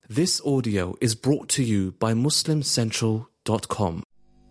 This audio is brought to you by MuslimCentral.com.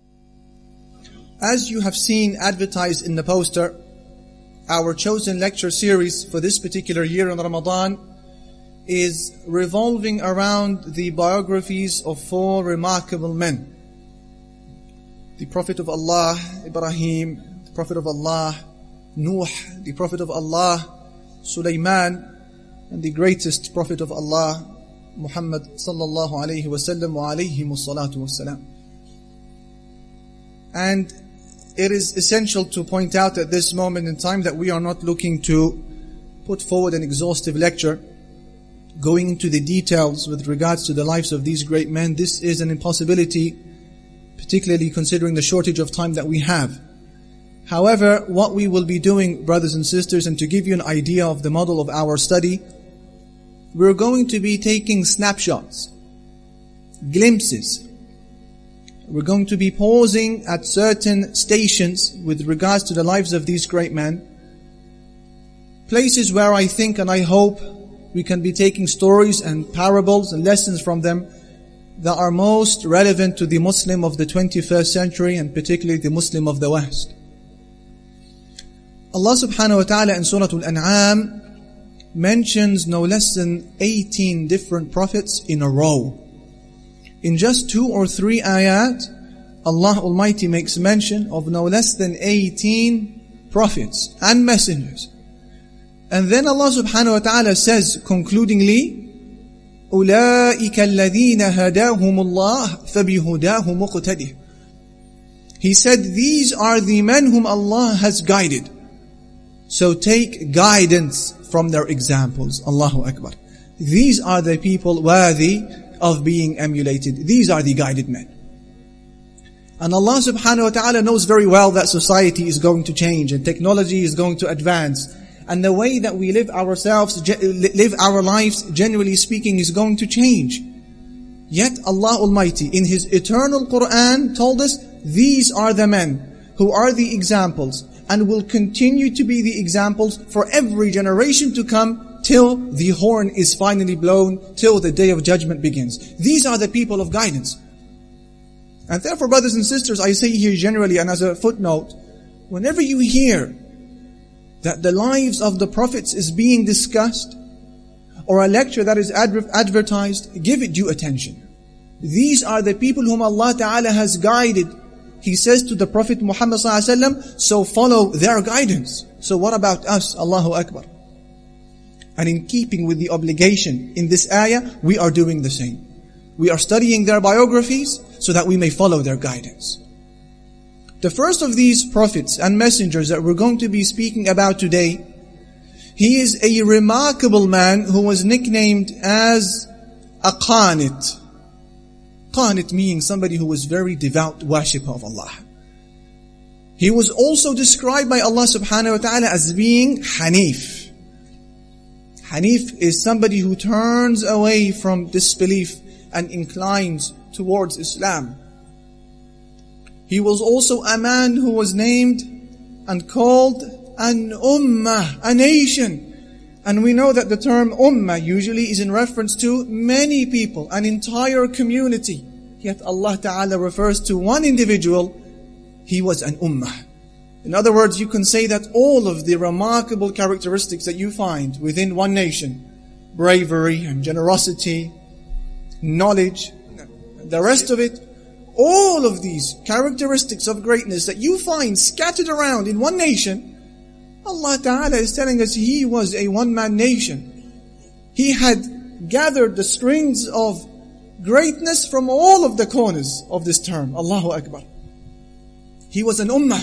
As you have seen advertised in the poster, our chosen lecture series for this particular year in Ramadan is revolving around the biographies of four remarkable men. The Prophet of Allah, Ibrahim, the Prophet of Allah, Nuh, the Prophet of Allah, Sulaiman, and the greatest Prophet of Allah, Muhammad sallallahu alayhi wa sallam wa alayhimu salatu wassalam. And it is essential to point out at this moment in time that we are not looking to put forward an exhaustive lecture going into the details with regards to the lives of these great men. This is an impossibility, particularly considering the shortage of time that we have. However, what we will be doing, brothers and sisters, and to give you an idea of the model of our study, we're going to be taking snapshots, glimpses. We're going to be pausing at certain stations with regards to the lives of these great men. Places where I think and I hope we can be taking stories and parables and lessons from them that are most relevant to the Muslim of the 21st century and particularly the Muslim of the West. Allah subhanahu wa ta'ala in Surah Al-An'am mentions no less than 18 different prophets in a row. In just 2 or 3 ayat, Allah Almighty makes mention of no less than 18 prophets and messengers. And then Allah subhanahu wa ta'ala says concludingly, أُولَٰئِكَ الَّذِينَ هَدَاهُمُ اللَّهُ فَبِهُدَاهُ مُقْتَدِهِ. He said, these are the men whom Allah has guided. So take guidance from their examples. Allahu Akbar. These are the people worthy of being emulated. These are the guided men. And Allah subhanahu wa ta'ala knows very well that society is going to change and technology is going to advance. And the way that we live our lives, generally speaking, is going to change. Yet Allah Almighty in His eternal Quran told us, these are the men who are the examples and will continue to be the examples for every generation to come till the horn is finally blown, till the day of judgment begins. These are the people of guidance. And therefore, brothers and sisters, I say here generally and as a footnote, whenever you hear that the lives of the prophets is being discussed, or a lecture that is advertised, give it due attention. These are the people whom Allah Ta'ala has guided. He says to the Prophet Muhammad sallallahu alaihi wasallam, so follow their guidance. So what about us? Allahu Akbar. And in keeping with the obligation in this ayah, we are doing the same. We are studying their biographies so that we may follow their guidance. The first of these prophets and messengers that we're going to be speaking about today, he is a remarkable man who was nicknamed as a qanit. Qanit meaning somebody who was very devout worshipper of Allah. He was also described by Allah subhanahu wa ta'ala as being Hanif. Hanif is somebody who turns away from disbelief and inclines towards Islam. He was also a man who was named and called an ummah, a nation. And we know that the term ummah usually is in reference to many people, an entire community. Yet Allah Ta'ala refers to one individual. He was an ummah. In other words, you can say that all of the remarkable characteristics that you find within one nation, bravery and generosity, knowledge, the rest of it, all of these characteristics of greatness that you find scattered around in one nation, Allah Ta'ala is telling us He was a one-man nation. He had gathered the strings of greatness from all of the corners of this term. Allahu Akbar. He was an ummah.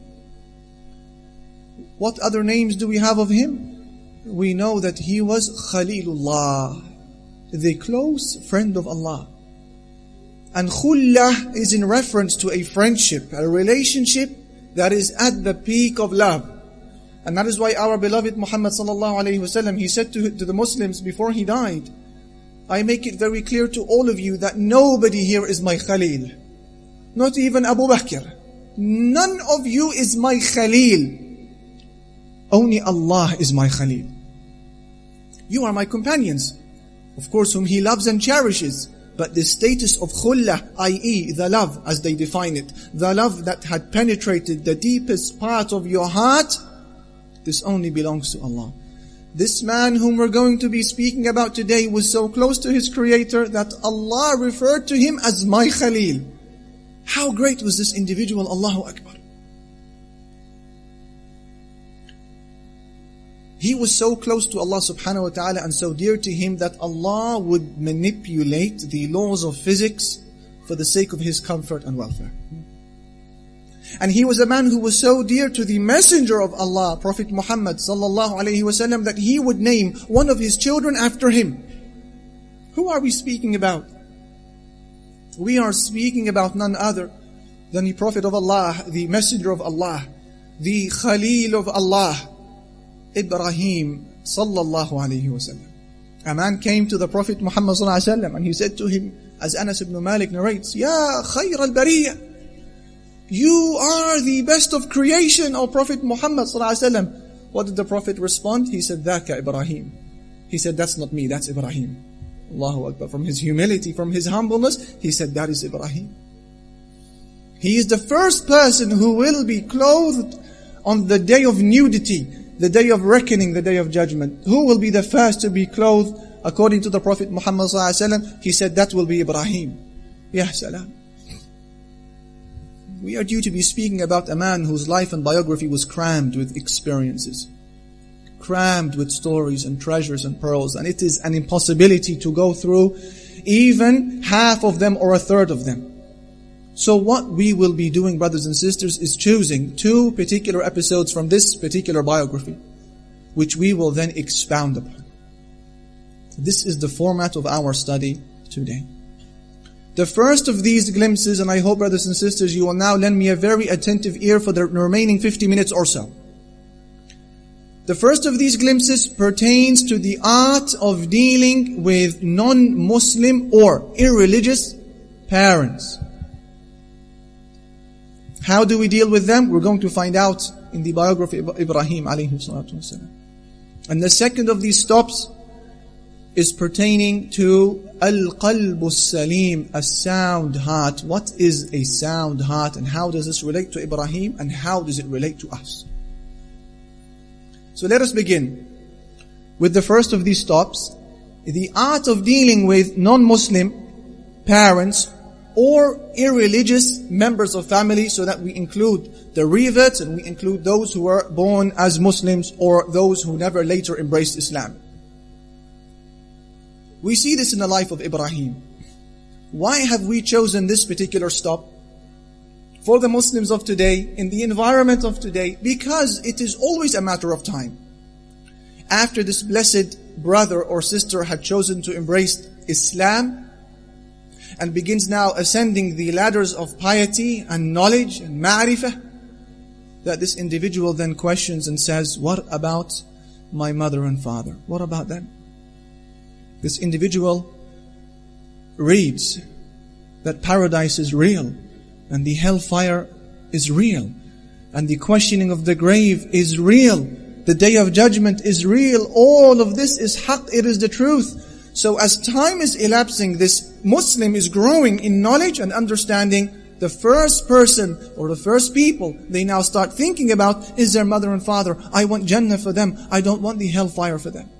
What other names do we have of him? We know that he was Khalilullah, the close friend of Allah. And khullah is in reference to a friendship, a relationship that is at the peak of love. And that is why our beloved Muhammad sallallahu alayhi wa sallam, he said to the Muslims before he died, I make it very clear to all of you that nobody here is my Khalil. Not even Abu Bakr. None of you is my Khalil. Only Allah is my Khalil. You are my companions. of course, whom he loves and cherishes. But the status of khullah, i.e. the love, as they define it, the love that had penetrated the deepest part of your heart, this only belongs to Allah. This man whom we're going to be speaking about today was so close to his Creator that Allah referred to him as my Khalil. How great was this individual? Allahu Akbar. He was so close to Allah subhanahu wa ta'ala and so dear to him that Allah would manipulate the laws of physics for the sake of his comfort and welfare. And he was a man who was so dear to the messenger of Allah, Prophet Muhammad sallallahu alayhi wasallam, that he would name one of his children after him. Who are we speaking about? We are speaking about none other than the Prophet of Allah, the messenger of Allah, the Khalil of Allah, Ibrahim sallallahu alayhi wasallam. A man came to the Prophet Muhammad sallallahu alayhi wasallam and he said to him, as Anas ibn Malik narrates, Ya khayr al-bariyah, you are the best of creation, O Prophet Muhammad sallallahu alayhi wasallam. What did the Prophet respond? He said, Dhaka Ibrahim. He said, that's not me, that's Ibrahim. Allahu Akbar. From his humility, from his humbleness, he said, that is Ibrahim. He is the first person who will be clothed on the day of nudity, the day of reckoning, the day of judgment. Who will be the first to be clothed according to the Prophet Muhammad sallallahu alaihi wasallam? He said that will be Ibrahim. Ya salam. We are due to be speaking about a man whose life and biography was crammed with experiences, crammed with stories and treasures and pearls, and it is an impossibility to go through even half of them or a third of them. So what we will be doing, brothers and sisters, is choosing 2 particular episodes from this particular biography, which we will then expound upon. This is the format of our study today. The first of these glimpses, and I hope, brothers and sisters, you will now lend me a very attentive ear for the remaining 50 minutes or so. The first of these glimpses pertains to the art of dealing with non-Muslim or irreligious parents. How do we deal with them? We're going to find out in the biography of Ibrahim alayhi salatu wasalam. And the second of these stops is pertaining to Al-Qalbu Salim, a sound heart. What is a sound heart and how does this relate to Ibrahim and how does it relate to us? So let us begin with the first of these stops, the art of dealing with non-Muslim parents or irreligious members of family, so that we include the reverts and we include those who were born as Muslims or those who never later embraced Islam. We see this in the life of Ibrahim. Why have we chosen this particular stop for the Muslims of today, in the environment of today? Because it is always a matter of time. After this blessed brother or sister had chosen to embrace Islam and begins now ascending the ladders of piety and knowledge and ma'rifah, that this individual then questions and says, what about my mother and father? What about them? This individual reads that paradise is real and the hellfire is real and the questioning of the grave is real. The day of judgment is real. All of this is haqq, it is the truth. So as time is elapsing, this Muslim is growing in knowledge and understanding. The first person or the first people they now start thinking about is their mother and father. I want Jannah for them. I don't want the hellfire for them.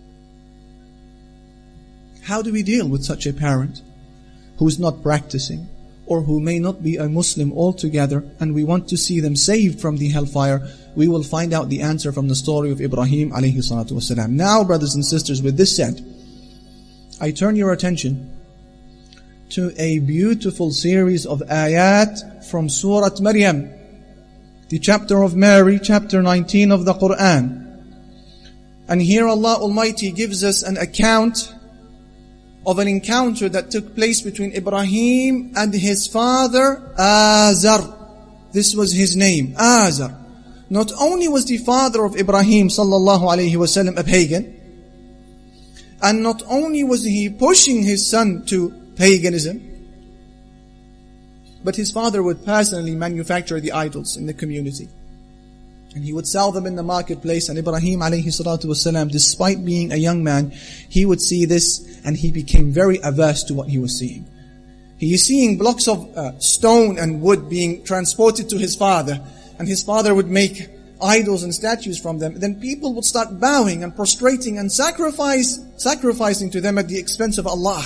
How do we deal with such a parent who is not practicing or who may not be a Muslim altogether and we want to see them saved from the hellfire? We will find out the answer from the story of Ibrahim alayhi salatu wasalam. Now, brothers and sisters, with this said, I turn your attention to a beautiful series of ayat from Surah Maryam, the chapter of Mary, chapter 19 of the Quran. And here Allah Almighty gives us an account of an encounter that took place between Ibrahim and his father Azar. This was his name, Azar. Not only was the father of Ibrahim sallallahu alayhi wasallam a pagan, and not only was he pushing his son to paganism, but his father would personally manufacture the idols in the community. And he would sell them in the marketplace. And Ibrahim alayhi salatu wasalam, despite being a young man, he would see this and he became very averse to what he was seeing. He is seeing blocks of stone and wood being transported to his father. And his father would make idols and statues from them. Then people would start bowing and prostrating and sacrificing to them at the expense of Allah.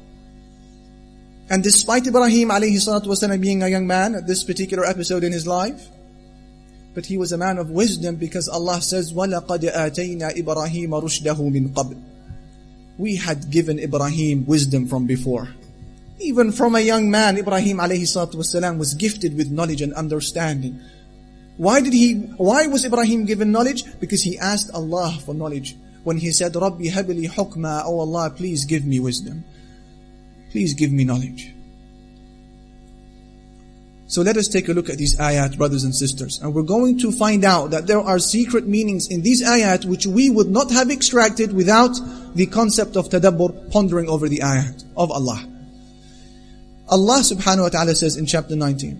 And despite Ibrahim alayhi salatu wasalam being a young man at this particular episode in his life, but he was a man of wisdom, because Allah says, وَلَقَدْ آتَيْنَا إِبْرَاهِيمَ رُشْدَهُ مِنْ قَبْلِ. We had given Ibrahim wisdom from before. Even from a young man, Ibrahim alayhi salatu wasalam was gifted with knowledge and understanding. Why was Ibrahim given knowledge? Because he asked Allah for knowledge. When he said, رَبِّ هَبْ لِي حُكْمًا, Oh Allah, please give me wisdom. Please give me knowledge. So let us take a look at these ayat, brothers and sisters. And we're going to find out that there are secret meanings in these ayat which we would not have extracted without the concept of tadabbur, pondering over the ayat of Allah. Allah subhanahu wa ta'ala says in chapter 19,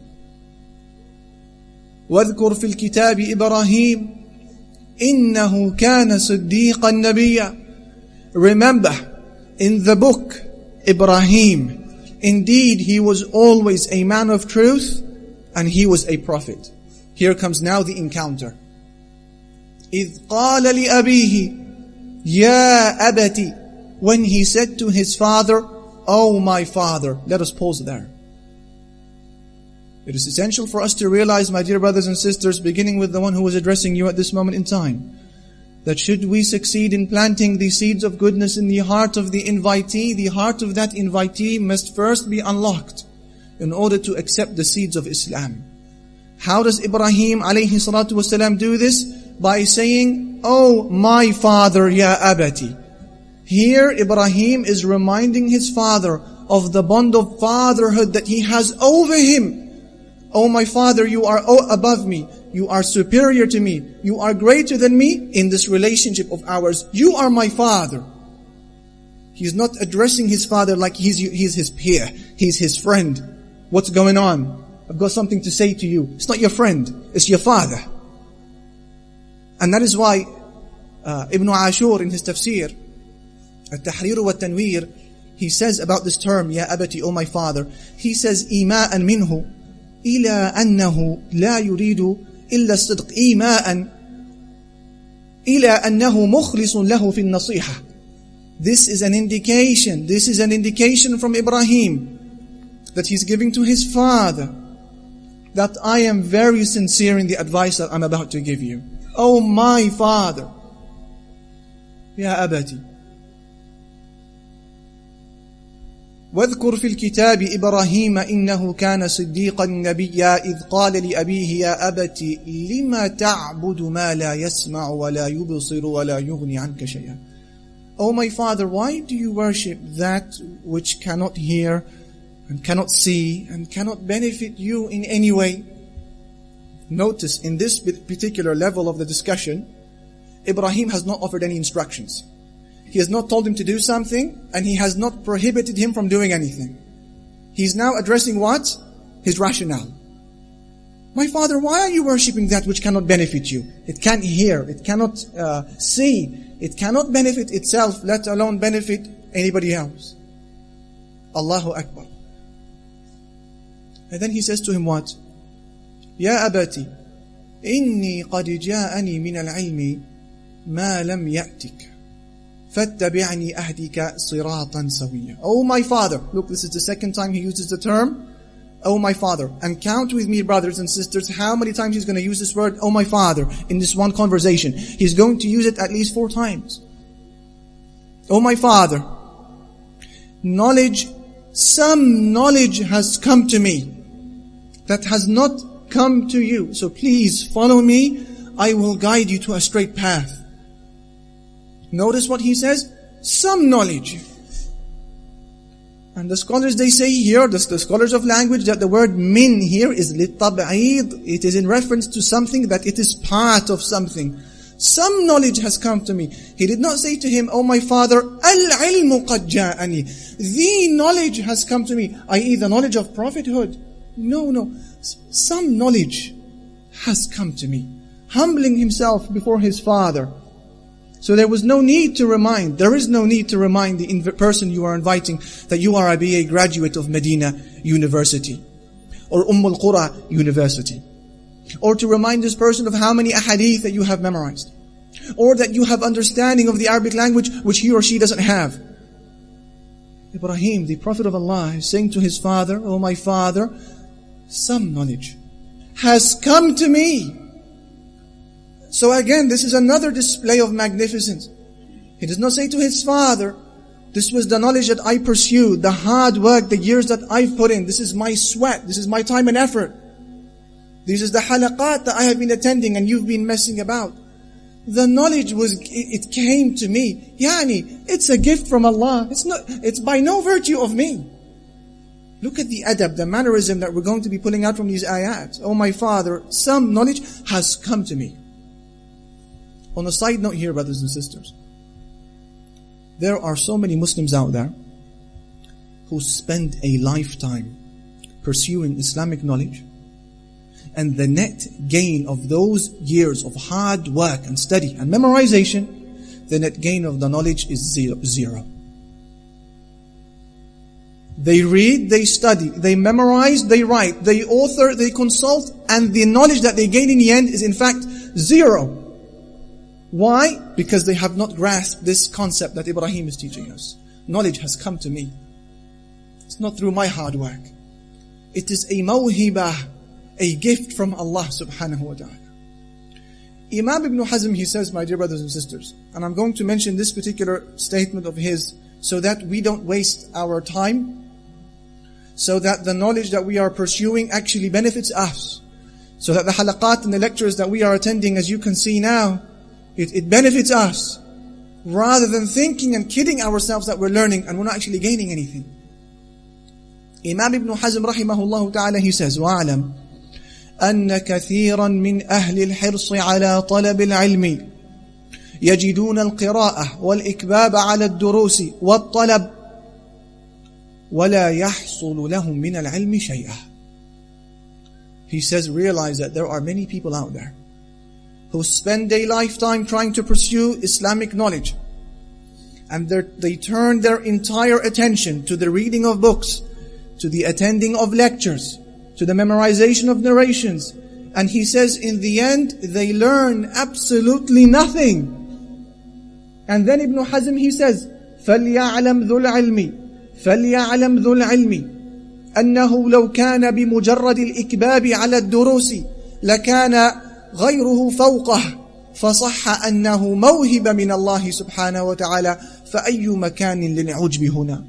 وَاذْكُرْ فِي الْكِتَابِ إِبْرَاهِيمَ إِنَّهُ كَانَ صِدِّيقًا نَبِيًّا. Remember, in the book, Ibrahim, indeed, he was always a man of truth and he was a prophet. Here comes now the encounter. إِذْ قَالَ لِأَبِيهِ يَا أَبَتِ. When he said to his father, Oh my father. Let us pause there. It is essential for us to realize, my dear brothers and sisters, beginning with the one who is addressing you at this moment in time, that should we succeed in planting the seeds of goodness in the heart of the invitee, the heart of that invitee must first be unlocked in order to accept the seeds of Islam. How does Ibrahim alayhi salatu wasalam do this? By saying, Oh my father, ya abati. Here Ibrahim is reminding his father of the bond of fatherhood that he has over him. Oh my father, you are above me. You are superior to me. You are greater than me in this relationship of ours. You are my father. He's not addressing his father like he's his peer. He's his friend. What's going on? I've got something to say to you. It's not your friend. It's your father. And that is why Ibn Ashur in his tafsir, At-Tahrir wa Tanwir, he says about this term, Ya abati, O my father, he says, إِيمَاءً مِنْهُ إِلَىٰ أَنَّهُ لَا يُرِيدُ إِلَّا الصِّدْقِ إِيمَاءً إِلَىٰ أَنَّهُ مُخْلِصٌ لَهُ فِي النَّصِيحَةِ. This is an indication from Ibrahim that he's giving to his father, that I am very sincere in the advice that I'm about to give you. Oh my father, Ya abati. واذكر في الكتاب إبراهيم إنه كان صديقا نبيا إذ قال لأبيه يا أبت لما تعبد ما لا يسمع ولا يبصر ولا يغني عنك شيئا. Oh my father, why do you worship that which cannot hear and cannot see and cannot benefit you in any way? Notice, in this particular level of the discussion, Ibrahim has not offered any instructions. He has not told him to do something, and he has not prohibited him from doing anything. He's now addressing what? His rationale. My father, why are you worshipping that which cannot benefit you? It can't hear, it cannot see, it cannot benefit itself, let alone benefit anybody else. Allahu Akbar. And then he says to him what? Ya abati, inni qad ja'ani min al-ilmi ma lam ya'tik. فَاتَّبِعْنِي أَهْدِكَ صِرَاطًا سَوِيًّا. Oh my father. Look, this is the second time he uses the term, oh my father. And count with me, brothers and sisters, how many times he's going to use this word, oh my father, in this one conversation. He's going to use it at least 4 times. Oh my father, some knowledge has come to me that has not come to you. So please follow me. I will guide you to a straight path. Notice what he says, some knowledge. And the scholars, they say here, the scholars of language, that the word min here is litab'id. It is in reference to something, that it is part of something. Some knowledge has come to me. He did not say to him, oh my father, al-ilmu qad ja'ani. The knowledge has come to me, i.e. the knowledge of prophethood. No. Some knowledge has come to me. humbling himself before his father. So there was no need to remind, there is no need to remind the person you are inviting that you are a BA graduate of Medina University or Al-Qura University. Or to remind this person of how many ahadith that you have memorized. Or that you have understanding of the Arabic language which he or she doesn't have. Ibrahim, the Prophet of Allah, is saying to his father, "Oh my father, some knowledge has come to me." So again, this is another display of magnificence. He does not say to his father, "This was the knowledge that I pursued, the hard work, the years that I've put in. This is my sweat, this is my time and effort. This is the halaqat that I have been attending and you've been messing about. The knowledge it came to me. It's a gift from Allah. It's by no virtue of me." Look at the adab, the mannerism that we're going to be pulling out from these ayat. "Oh my father, some knowledge has come to me." On a side note here, brothers and sisters, there are so many Muslims out there who spend a lifetime pursuing Islamic knowledge, and the net gain of those years of hard work and study and memorization, the net gain of the knowledge is zero. They read, they study, they memorize, they write, they author, they consult, and the knowledge that they gain in the end is in fact zero. Why? Because they have not grasped this concept that Ibrahim is teaching us. Knowledge has come to me. It's not through my hard work. It is a mawhibah, a gift from Allah subhanahu wa ta'ala. Imam Ibn Hazm, he says, my dear brothers and sisters, and I'm going to mention this particular statement of his so that we don't waste our time, so that the knowledge that we are pursuing actually benefits us, so that the halaqat and the lectures that we are attending, as you can see now, it benefits us, rather than thinking and kidding ourselves that we're learning and we're not actually gaining anything. Imam Ibn Hazm rahimahullah ta'ala, he says, وَعَلَمْ أن كثيرا من أهل الحرص على طلب العلم يجدون القراءة والإكباب على الدروس والطلب ولا يحصل لهم من العلم شيئا. He says, realize that there are many people out there who spend a lifetime trying to pursue Islamic knowledge, and they turn their entire attention to the reading of books, to the attending of lectures, to the memorization of narrations. And he says, in the end, they learn absolutely nothing. And then Ibn Hazm, he says, فَلْيَعْلَمْ ذُو الْعِلْمِ أَنَّهُ لَوْ كَانَ بِمُجَرَّدِ الْإِكْبَابِ عَلَى الدُّرُوسِ لَكَانَ غَيْرُهُ فَوْقَهُ فَصَحَّ أَنَّهُ مَوْهِبَ مِنَ اللَّهِ سُبْحَانَهُ وَتَعَالَى فَأَيُّ مَكَانٍ لِلْعُجْبِ هُنَا.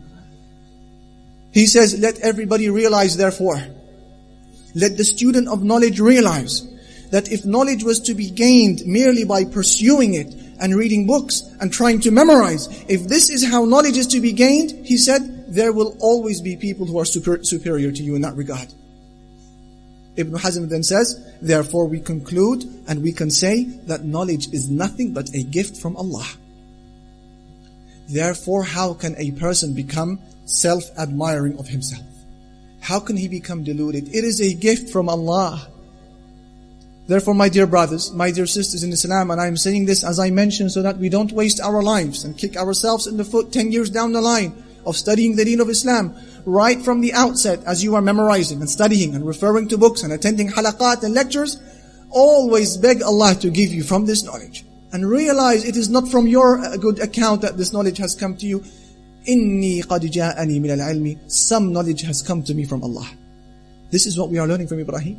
He says, let everybody realize, therefore, let the student of knowledge realize that if knowledge was to be gained merely by pursuing it and reading books and trying to memorize, if this is how knowledge is to be gained, he said, there will always be people who are superior to you in that regard. Ibn Hazm then says, therefore we conclude and we can say that knowledge is nothing but a gift from Allah. Therefore, how can a person become self-admiring of himself? How can he become deluded? It is a gift from Allah. Therefore, my dear brothers, my dear sisters in Islam, and I am saying this as I mentioned so that we don't waste our lives and kick ourselves in the foot 10 years down the line of studying the deen of Islam. Right from the outset, as you are memorizing and studying and referring to books and attending halaqat and lectures, always beg Allah to give you from this knowledge. And realize it is not from your good account that this knowledge has come to you. إِنِّي قَدْ جَاءَنِي مِنَ الْعِلْمِ. Some knowledge has come to me from Allah. This is what we are learning from Ibrahim.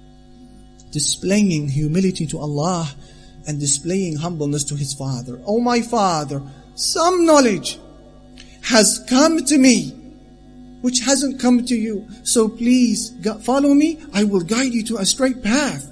Displaying humility to Allah and displaying humbleness to his father. Oh my father, some knowledge has come to me which hasn't come to you. So please follow me. I will guide you to a straight path.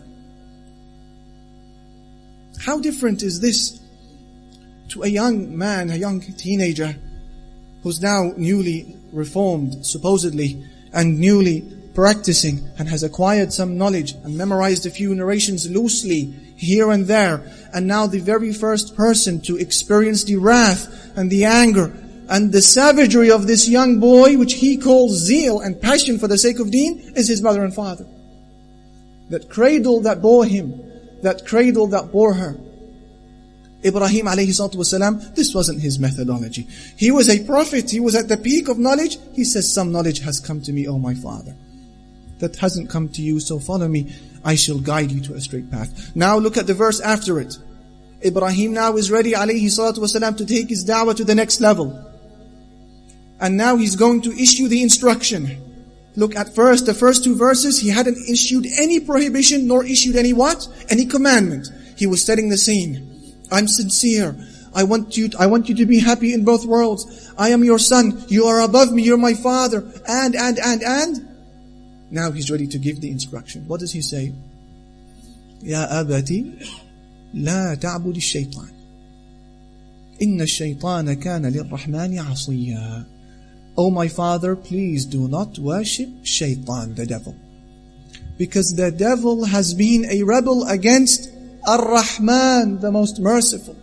How different is this to a young man, a young teenager who's now newly reformed, supposedly, and newly practicing and has acquired some knowledge and memorized a few narrations loosely here and there, and now the very first person to experience the wrath and the anger and the savagery of this young boy, which he calls zeal and passion for the sake of deen, is his mother and father. That cradle that bore him, that cradle that bore her. Ibrahim alayhi salatu wasalam, this wasn't his methodology. He was a prophet, he was at the peak of knowledge. He says, some knowledge has come to me, O my father, that hasn't come to you, so follow me, I shall guide you to a straight path. Now look at the verse after it. Ibrahim now is ready alayhi salatu wasalam to take his da'wah to the next level. And now he's going to issue the instruction. Look at first, the first two verses, he hadn't issued any prohibition nor issued any what? Any commandment. He was setting the scene. I'm sincere. I want you to be happy in both worlds. I am your son. You are above me. You're my father. And. Now he's ready to give the instruction. What does he say? Ya abati, la ta'bud ash-shaytan. Inna ash-shaytana kana lir-rahmani 'asiyya. Oh my father, please do not worship shaitan, the devil. Because the devil has been a rebel against Ar-Rahman, the most merciful.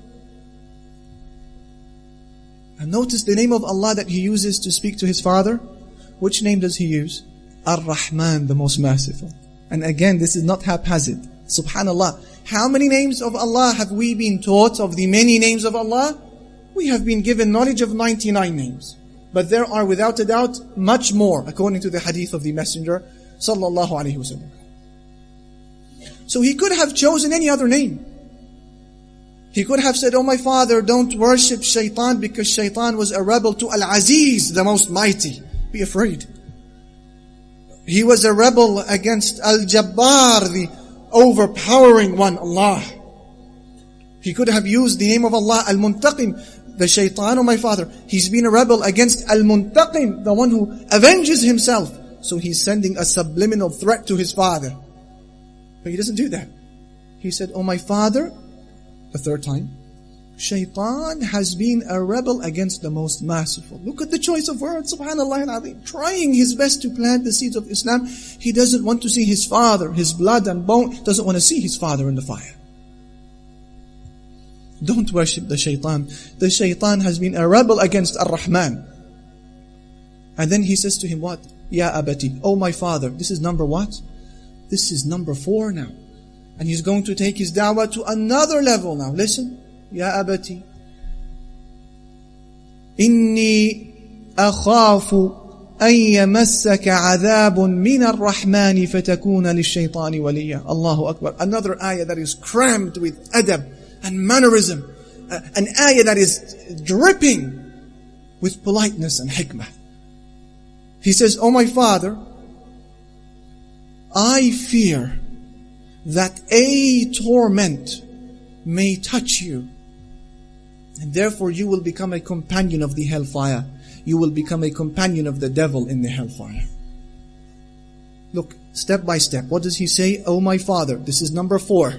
And notice the name of Allah that he uses to speak to his father. Which name does he use? Ar-Rahman, the most merciful. And again, this is not haphazard. Subhanallah. How many names of Allah have we been taught of the many names of Allah? We have been given knowledge of 99 names. But there are without a doubt much more, according to the hadith of the Messenger sallallahu alaihi wasallam. So he could have chosen any other name. He could have said, oh my father, don't worship shaitan because shaitan was a rebel to Al-Aziz, the most mighty. Be afraid. He was a rebel against Al-Jabbar, the overpowering one, Allah. He could have used the name of Allah, Al-Muntaqim, the shaitan, oh my father. He's been a rebel against Al-Muntaqim, the one who avenges himself. So he's sending a subliminal threat to his father. But he doesn't do that. He said, oh my father, the third time, shaitan has been a rebel against the most merciful. Look at the choice of words, subhanallah al-azim. Trying his best to plant the seeds of Islam. He doesn't want to see his father, his blood and bone, doesn't want to see his father in the fire. Don't worship the shaitan. The shaitan has been a rebel against Ar-Rahman. And then he says to him what? Ya abati, oh my father. This is number what? This is number 4 now. And he's going to take his da'wah to another level now. Listen. Ya abati. Inni akhafu an yamassaka adhabun min ar-Rahmani fatakuna lish-shaytani waliya. Allahu Akbar. Another ayah that is crammed with adab and mannerism. An ayah that is dripping with politeness and hikmah. He says, oh my father, I fear that a torment may touch you, and therefore you will become a companion of the hellfire. You will become a companion of the devil in the hellfire. Look, step by step. What does he say? Oh my father, this is number 4.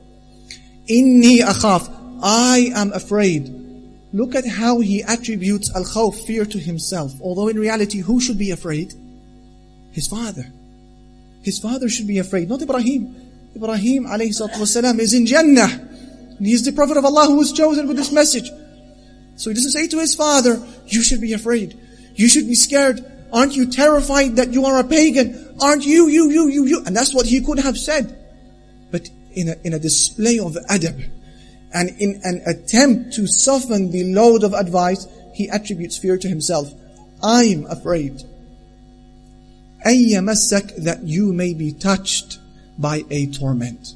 Inni akhaf, I am afraid. Look at how he attributes al-khawf, fear, to himself. Although in reality, who should be afraid? His father. His father should be afraid, not Ibrahim. Ibrahim alayhi salatu wasalam is in Jannah. And he is the Prophet of Allah who was chosen with this message. So he doesn't say to his father, you should be afraid. You should be scared. Aren't you terrified that you are a pagan? Aren't you? And that's what he could have said. But in a display of adab, and in an attempt to soften the load of advice, he attributes fear to himself. I'm afraid. أَيَّمَسَّكَ, that you may be touched by a torment.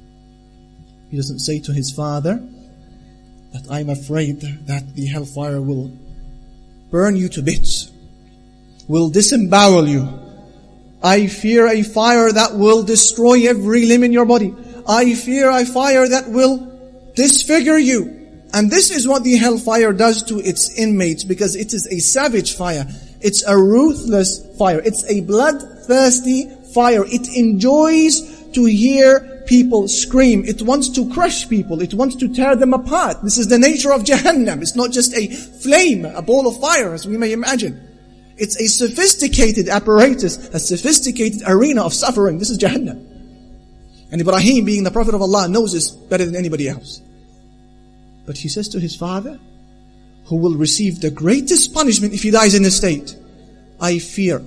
He doesn't say to his father that I'm afraid that the hellfire will burn you to bits, will disembowel you. I fear a fire that will destroy every limb in your body. I fear a fire that will disfigure you. And this is what the hellfire does to its inmates, because it is a savage fire. It's a ruthless fire. It's a bloodthirsty fire. It enjoys to hear people scream. It wants to crush people. It wants to tear them apart. This is the nature of Jahannam. It's not just a flame, a ball of fire, as we may imagine. It's a sophisticated apparatus, a sophisticated arena of suffering. This is Jahannam. And Ibrahim, being the Prophet of Allah, knows this better than anybody else. But he says to his father, who will receive the greatest punishment if he dies in this state, I fear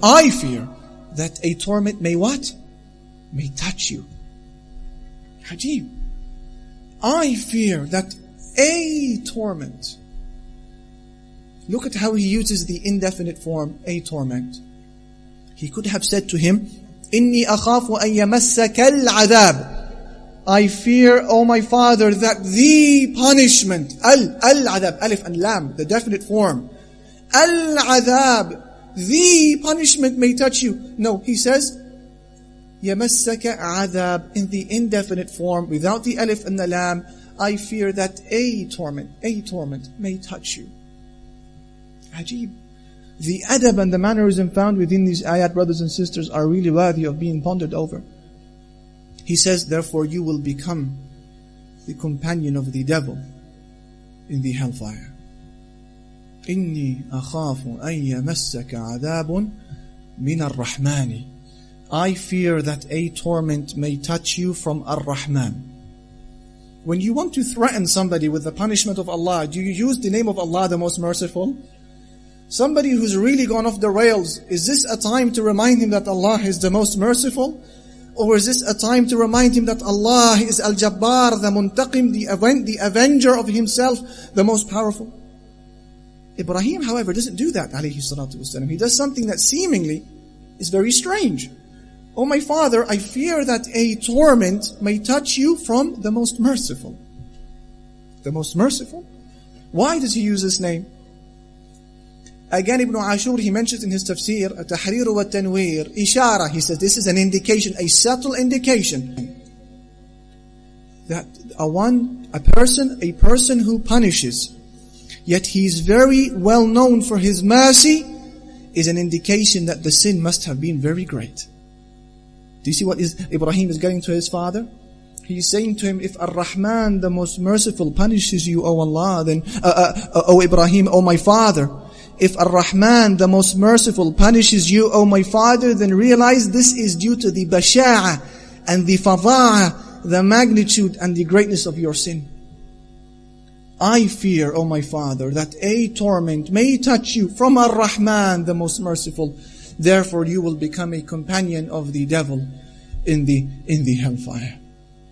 that a torment may what? May touch you. Ajib. I fear that a torment. Look at how he uses the indefinite form, a torment. He could have said to him, إِنِّي أَخَافُ أَن يَمَسَّكَ الْعَذَابِ. I fear, O my father, that the punishment, al-adab, alif and lam, the definite form, al-adab, the punishment may touch you. No, he says, يَمَسَّكَ عَذَاب, in the indefinite form, without the alif and the lam. I fear that a torment may touch you. Ajib. The adab and the mannerism found within these ayat, brothers and sisters, are really worthy of being pondered over. He says, therefore you will become the companion of the devil in the hellfire. إِنِّي أَخَافُ أَن يَمَسَّكَ عَذَابٌ مِنَ الرَّحْمَنِ. I fear that a torment may touch you from Ar-Rahman. When you want to threaten somebody with the punishment of Allah, do you use the name of Allah, the most merciful? Somebody who's really gone off the rails, is this a time to remind him that Allah is the most merciful? Or is this a time to remind him that Allah is Al-Jabbar, the Muntaqim, the avenger of himself, the most powerful? Ibrahim, however, doesn't do that, alayhi salatu wasalam. He does something that seemingly is very strange. Oh my father, I fear that a torment may touch you from the most merciful. The most merciful? Why does he use this name? Again, Ibn Ashur, he mentions in his tafsir, Tahrir wa Tanwir, Ishara, he says this is an indication, a subtle indication, that a person who punishes, yet he is very well known for his mercy, is an indication that the sin must have been very great. Do you see what Ibrahim is getting to his father? He's saying to him, if Ar-Rahman, the most merciful, punishes you, O Allah, then, O Ibrahim, O my father, if Ar-Rahman, the most merciful, punishes you, O my father, then realize this is due to the basha'a and the fadha'a, the magnitude and the greatness of your sin. I fear, O my father, that a torment may touch you from Ar-Rahman, the most merciful. Therefore you will become a companion of the devil in the hellfire.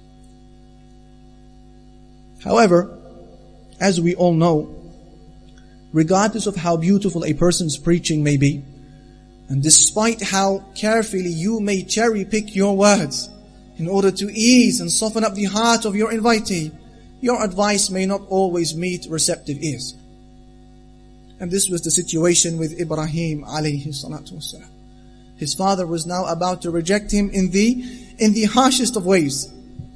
However, as we all know, regardless of how beautiful a person's preaching may be, and despite how carefully you may cherry pick your words in order to ease and soften up the heart of your invitee, your advice may not always meet receptive ears. And this was the situation with Ibrahim alayhi salatu wasalam. His father was now about to reject him in the harshest of ways.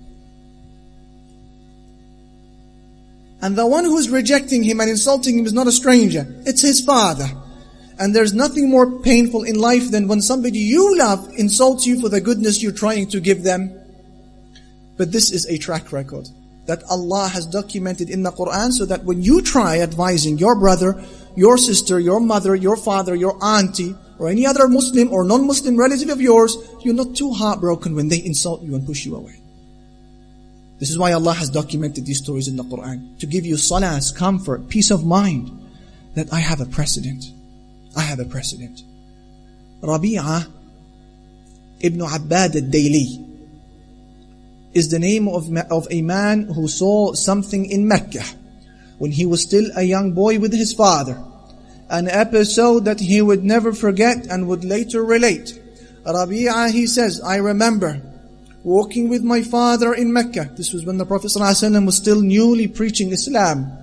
And the one who is rejecting him and insulting him is not a stranger. It's his father. And there's nothing more painful in life than when somebody you love insults you for the goodness you're trying to give them. But this is a track record that Allah has documented in the Quran, so that when you try advising your brother, your sister, your mother, your father, your auntie, or any other Muslim or non-Muslim relative of yours, you're not too heartbroken when they insult you and push you away. This is why Allah has documented these stories in the Quran, to give you solace, comfort, peace of mind, that I have a precedent. I have a precedent. Rabi'ah ibn Abbad al-Dayli is the name of a man who saw something in Mecca when he was still a young boy with his father. An episode that he would never forget and would later relate. Rabi'ah, he says, I remember walking with my father in Mecca. This was when the Prophet ﷺ was still newly preaching Islam.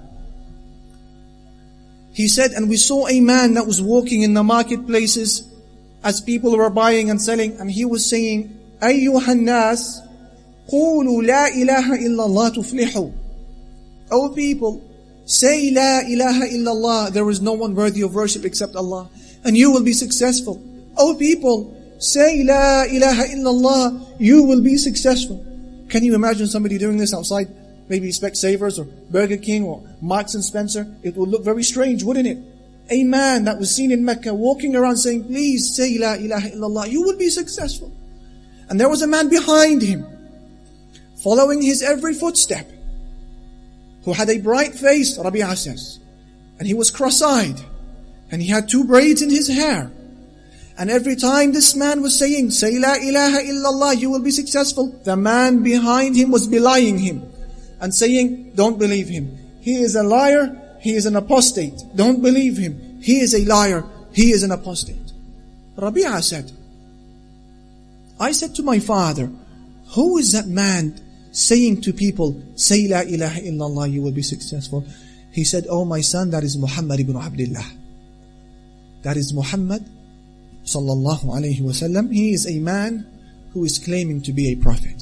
He said, and we saw a man that was walking in the marketplaces as people were buying and selling, and he was saying, Ayyuhan nas, qulu la ilaha illallah tuflihu. O people, say la ilaha illallah, there is no one worthy of worship except Allah, and you will be successful. O people, say la ilaha illallah, you will be successful. Can you imagine somebody doing this outside maybe Specsavers or Burger King or Marks and Spencer? It would look very strange, wouldn't it? A man that was seen in Mecca walking around saying, please say la ilaha illallah, you will be successful. And there was a man behind him, following his every footstep, who had a bright face, Rabi'ah says, and he was cross-eyed, and he had 2 braids in his hair. And every time this man was saying, say la ilaha illallah, you will be successful, the man behind him was belying him. and saying, don't believe him. He is a liar, he is an apostate. Don't believe him. He is a liar, he is an apostate. Rabi'a said, I said to my father, who is that man saying to people, say la ilaha illallah, you will be successful? He said, oh my son, that is Muhammad ibn Abdullah. That is Muhammad sallallahu alayhi wa sallam. He is a man who is claiming to be a prophet.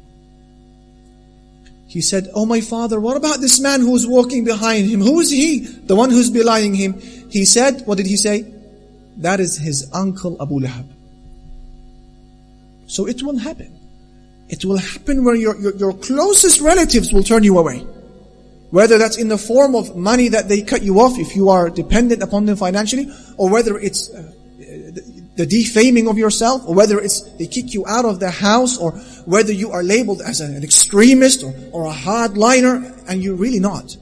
He said, oh my father, what about this man who is walking behind him? Who is he? The one who's belying him. He said, what did he say? That is his uncle Abu Lahab. So it will happen. It will happen where your closest relatives will turn you away. Whether that's in the form of money that they cut you off if you are dependent upon them financially, or whether it's the defaming of yourself, or whether it's they kick you out of the house, or whether you are labeled as an extremist or a hardliner, and you're really not.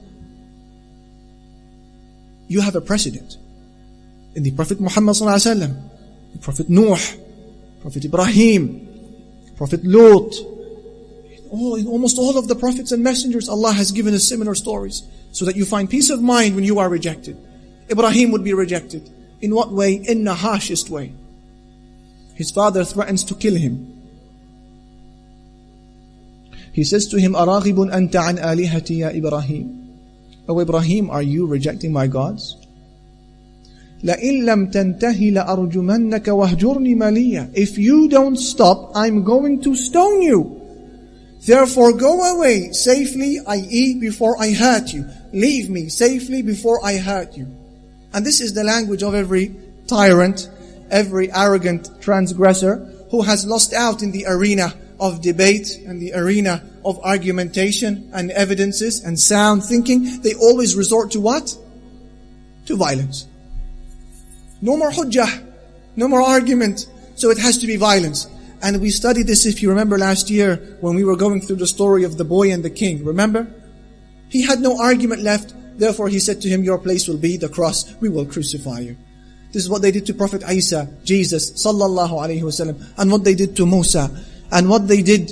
You have a precedent. In the Prophet Muhammad sallallahu alaihi wasallam, the Prophet Nuh, Prophet Ibrahim, Prophet Lut, in almost all of the prophets and messengers, Allah has given us similar stories, so that you find peace of mind when you are rejected. Ibrahim would be rejected. In what way? In the harshest way. His father threatens to kill him. He says to him, أَرَاغِبٌ أَنْتَ عَنْ آلِهَتِي يَا إِبْرَاهِيمُ. O Ibrahim, are you rejecting my gods? لَإِن لَمْ تَنْتَهِ لَأَرْجُمَنَّكَ وَهْجُرْنِ مَلِيًّا. If you don't stop, I'm going to stone you. Therefore go away safely, i.e. before I hurt you. Leave me safely before I hurt you. And this is the language of every tyrant, every arrogant transgressor who has lost out in the arena of debate and the arena of argumentation and evidences and sound thinking. They always resort to what? To violence. No more hujjah, no more argument, so it has to be violence. And we studied this, if you remember last year, when we were going through the story of the boy and the king. Remember? He had no argument left. Therefore he said to him, your place will be the cross. We will crucify you. This is what they did to Prophet Isa, Jesus, sallallahu alayhi wasallam, and what they did to Musa, and what they did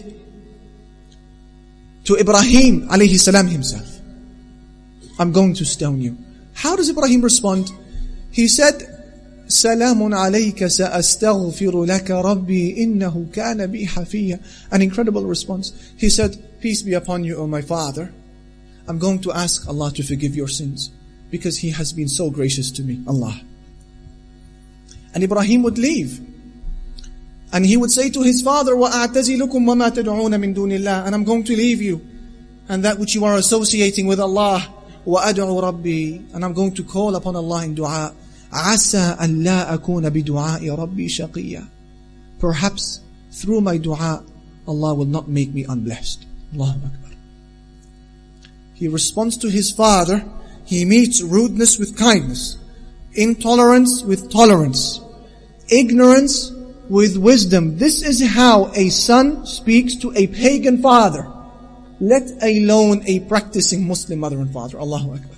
to Ibrahim alayhi salam himself. I'm going to stone you. How does Ibrahim respond? He said, سلام عليك سأستغفر لك ربي إنه كان بي حفيا. An incredible response. He said, peace be upon you, O my father. I'm going to ask Allah to forgive your sins, because He has been so gracious to me, Allah. And Ibrahim would leave. And he would say to his father, وَأَعْتَزِلُكُمْ وَمَا تَدْعُونَ مِن دُونِ اللَّهِ. And I'm going to leave you, and that which you are associating with Allah. وَأَدْعُ رَبِّي. And I'm going to call upon Allah in dua. عَسَىٰ أَن لَا أَكُونَ بِدُعَاءِ رَبِّي شَقِيًّا. Perhaps through my dua, Allah will not make me unblessed. Allahu Akbar. He responds to his father. He meets rudeness with kindness, intolerance with tolerance, ignorance with wisdom. This is how a son speaks to a pagan father, let alone a practicing Muslim mother and father. Allahu Akbar.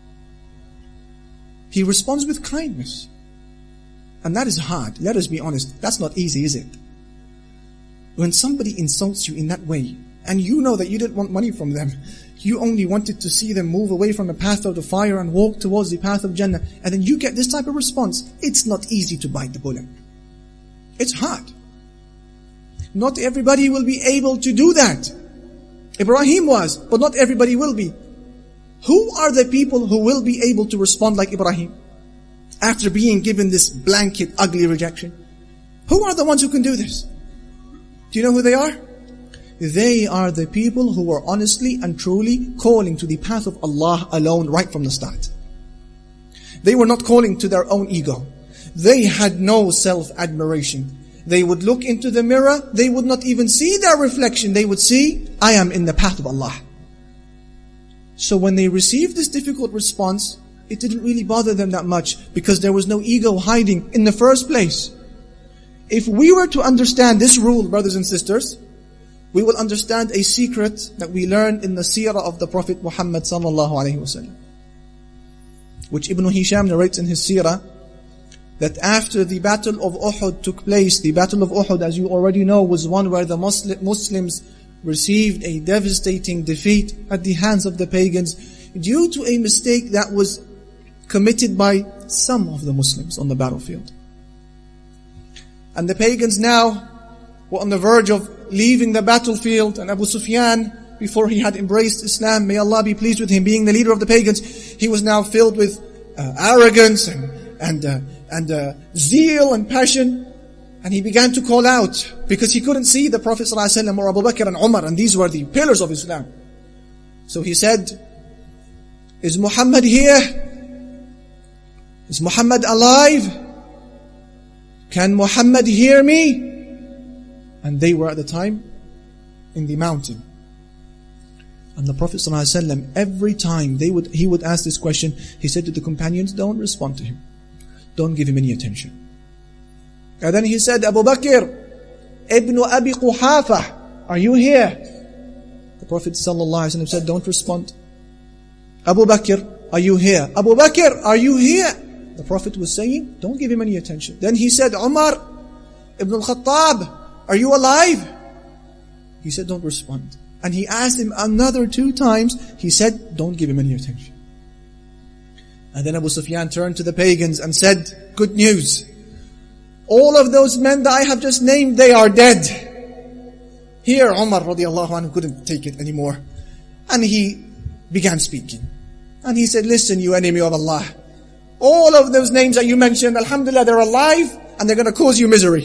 He responds with kindness. And that is hard. Let us be honest. That's not easy, is it? When somebody insults you in that way, and you know that you didn't want money from them, you only wanted to see them move away from the path of the fire and walk towards the path of Jannah, and then you get this type of response, it's not easy to bite the bullet. It's hard. Not everybody will be able to do that. Ibrahim was, but not everybody will be. Who are the people who will be able to respond like Ibrahim after being given this blanket, ugly rejection? Who are the ones who can do this? Do you know who they are? They are the people who were honestly and truly calling to the path of Allah alone right from the start. They were not calling to their own ego. They had no self-admiration. They would look into the mirror, they would not even see their reflection. They would see, I am in the path of Allah. So when they received this difficult response, it didn't really bother them that much, because there was no ego hiding in the first place. If we were to understand this rule, brothers and sisters, we will understand a secret that we learned in the seerah of the Prophet Muhammad sallallahu alaihi wasallam, which Ibn Hisham narrates in his seerah, that after the battle of Uhud took place, the battle of Uhud, as you already know, was one where the Muslims received a devastating defeat at the hands of the pagans due to a mistake that was committed by some of the Muslims on the battlefield. And the pagans now were on the verge of leaving the battlefield, and Abu Sufyan, before he had embraced Islam, may Allah be pleased with him, being the leader of the pagans, he was now filled with arrogance and zeal and passion. And he began to call out, because he couldn't see the Prophet ﷺ or Abu Bakr and Umar, and these were the pillars of Islam. So he said, "Is Muhammad here? Is Muhammad alive? Can Muhammad hear me?" And they were at the time in the mountain. And the Prophet ﷺ, every time he would ask this question, he said to the companions, "Don't respond to him. Don't give him any attention." And then he said, "Abu Bakr, Ibn Abi Quhafa, are you here?" The Prophet ﷺ said, "Don't respond." "Abu Bakr, are you here? Abu Bakr, are you here?" The Prophet was saying, "Don't give him any attention." Then he said, "Umar, Ibn al-Khattab, are you alive?" He said, "Don't respond." And he asked him another 2 times. He said, "Don't give him any attention." And then Abu Sufyan turned to the pagans and said, "Good news. All of those men that I have just named, they are dead." Here Umar radiallahu anhu couldn't take it anymore. And he began speaking. And he said, "Listen, you enemy of Allah. All of those names that you mentioned, alhamdulillah, they're alive and they're going to cause you misery."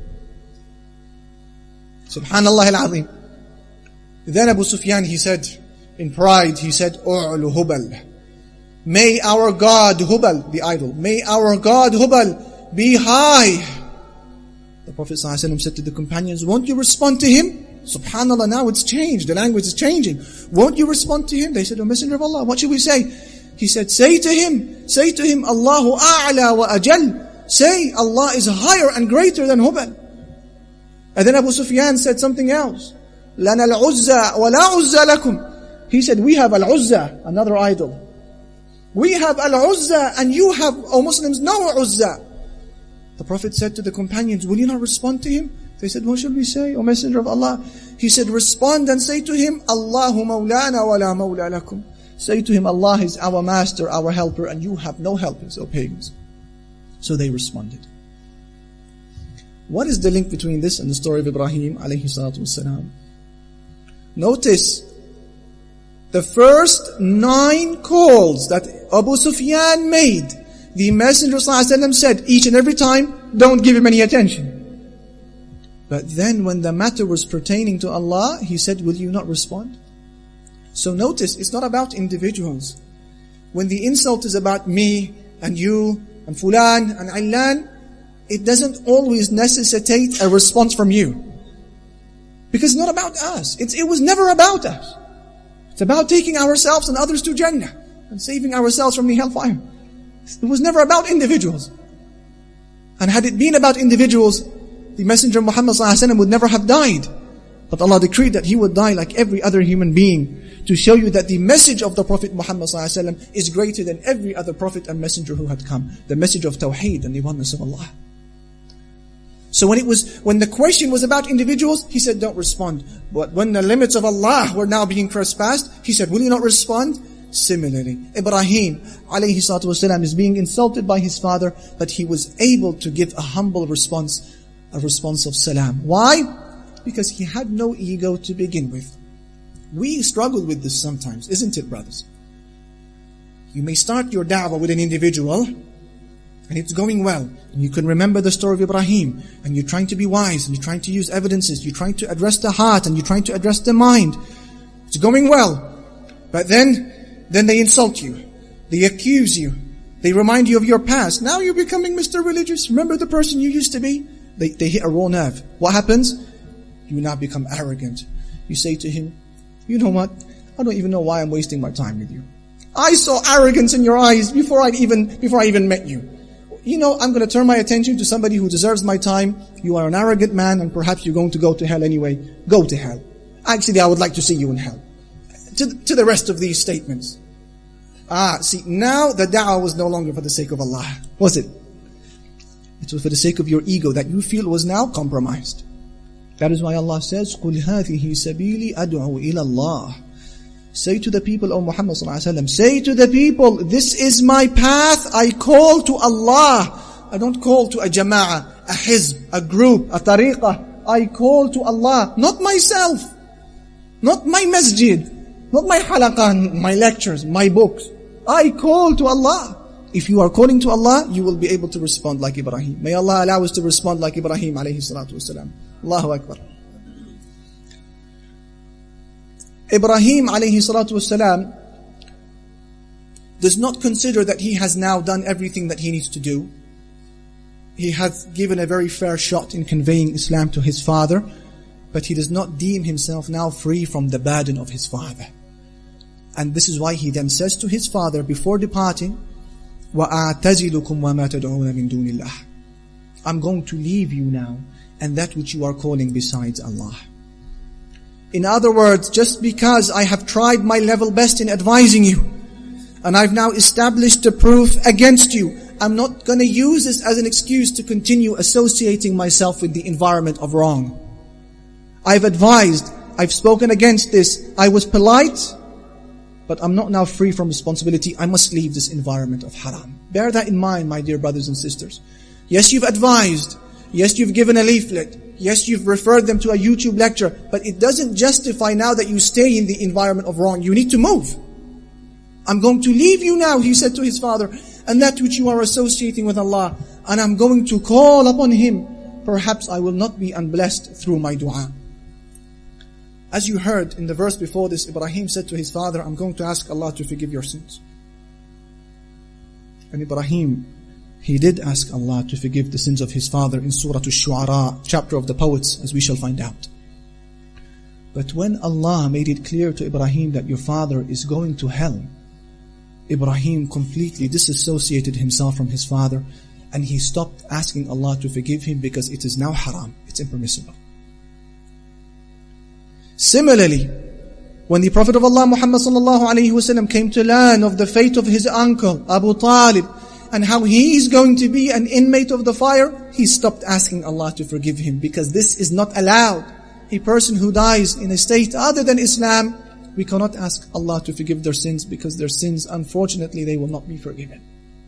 Subhanallah al-Azim. Then Abu Sufyan, he said, in pride, he said, "U'lu Hubal. May our God Hubal," the idol, "may our God Hubal be high." The Prophet ﷺ said to the companions, "Won't you respond to him?" Subhanallah, now it's changed. The language is changing. "Won't you respond to him?" They said, "O Messenger of Allah, what should we say?" He said, say to him, "Allahu a'la wa ajal." Say, Allah is higher and greater than Hubal. And then Abu Sufyan said something else. "Lana al-Uzza wa la Uzza lakum." He said, "We have al-Uzza," another idol. "We have al-Uzza and you have, O Muslims, no Uzza." The Prophet said to the companions, "Will you not respond to him?" They said, "What should we say, O Messenger of Allah?" He said, "Respond and say to him, Allahu mawlana wa la mawla lakum." Say to him, Allah is our master, our helper, and you have no helpers, O pagans. So they responded. What is the link between this and the story of Ibrahim alayhi salatu wasalam? Notice, the first 9 calls that Abu Sufyan made, the Messenger ﷺ said each and every time, "Don't give him any attention." But then when the matter was pertaining to Allah, he said, "Will you not respond?" So notice, it's not about individuals. When the insult is about me and you and Fulan and Illan, it doesn't always necessitate a response from you. Because it's not about us. It was never about us. It's about taking ourselves and others to Jannah and saving ourselves from the hellfire. It was never about individuals. And had it been about individuals, the Messenger Muhammad ﷺ would never have died. But Allah decreed that he would die like every other human being, to show you that the message of the Prophet Muhammad ﷺ is greater than every other prophet and messenger who had come. The message of Tawheed and the oneness of Allah. So when the question was about individuals, he said, "Don't respond." But when the limits of Allah were now being trespassed, he said, "Will you not respond?" Similarly, Ibrahim alayhi salatu wasalam is being insulted by his father, but he was able to give a humble response, a response of salam. Why? Because he had no ego to begin with. We struggle with this sometimes, isn't it, brothers? You may start your da'wah with an individual, and it's going well. And you can remember the story of Ibrahim, and you're trying to be wise, and you're trying to use evidences, you're trying to address the heart, and you're trying to address the mind. It's going well. But then they insult you. They accuse you. They remind you of your past. Now you're becoming Mr. Religious. Remember the person you used to be? They hit a raw nerve. What happens? You now become arrogant. You say to him, "You know what? I don't even know why I'm wasting my time with you. I saw arrogance in your eyes before I even met you. You know, I'm going to turn my attention to somebody who deserves my time. You are an arrogant man and perhaps you're going to go to hell anyway. Go to hell. Actually, I would like to see you in hell." To the rest of these statements. See, now the da'wah was no longer for the sake of Allah, was it? It was for the sake of your ego that you feel was now compromised. That is why Allah says, قُلْ هَذِهِ سَبِيلِي أَدْعُو إِلَى اللَّهِ. Say to the people, O Muhammad ﷺ, say to the people, this is my path, I call to Allah. I don't call to a jama'ah, a hizb, a group, a tariqah. I call to Allah, not myself, not my masjid, not my halaqah, my lectures, my books. I call to Allah. If you are calling to Allah, you will be able to respond like Ibrahim. May Allah allow us to respond like Ibrahim alayhi salatu wasalam. Allahu Akbar. Ibrahim alayhi salatu wasalam does not consider that he has now done everything that he needs to do. He has given a very fair shot in conveying Islam to his father, but he does not deem himself now free from the burden of his father. And this is why he then says to his father before departing, وَأَعْتَزِلُكُمْ وَمَا تَدْعُونَ مِن دُونِ اللَّهِ. I'm going to leave you now and that which you are calling besides Allah. In other words, just because I have tried my level best in advising you, and I've now established the proof against you, I'm not going to use this as an excuse to continue associating myself with the environment of wrong. I've advised, I've spoken against this, I was polite, but I'm not now free from responsibility. I must leave this environment of haram. Bear that in mind, my dear brothers and sisters. Yes, you've advised. Yes, you've given a leaflet. Yes, you've referred them to a YouTube lecture. But it doesn't justify now that you stay in the environment of wrong. You need to move. I'm going to leave you now, he said to his father, and that which you are associating with Allah. And I'm going to call upon Him. Perhaps I will not be unblessed through my dua. As you heard in the verse before this, Ibrahim said to his father, I'm going to ask Allah to forgive your sins. And Ibrahim, he did ask Allah to forgive the sins of his father in Surah Ash-Shu'ara, chapter of the poets, as we shall find out. But when Allah made it clear to Ibrahim that your father is going to hell, Ibrahim completely disassociated himself from his father, and he stopped asking Allah to forgive him because it is now haram, it's impermissible. Similarly, when the Prophet of Allah Muhammad sallallahu alaihi wasallam came to learn of the fate of his uncle Abu Talib and how he is going to be an inmate of the fire, he stopped asking Allah to forgive him because this is not allowed. A person who dies in a state other than Islam, we cannot ask Allah to forgive their sins because their sins, unfortunately, they will not be forgiven.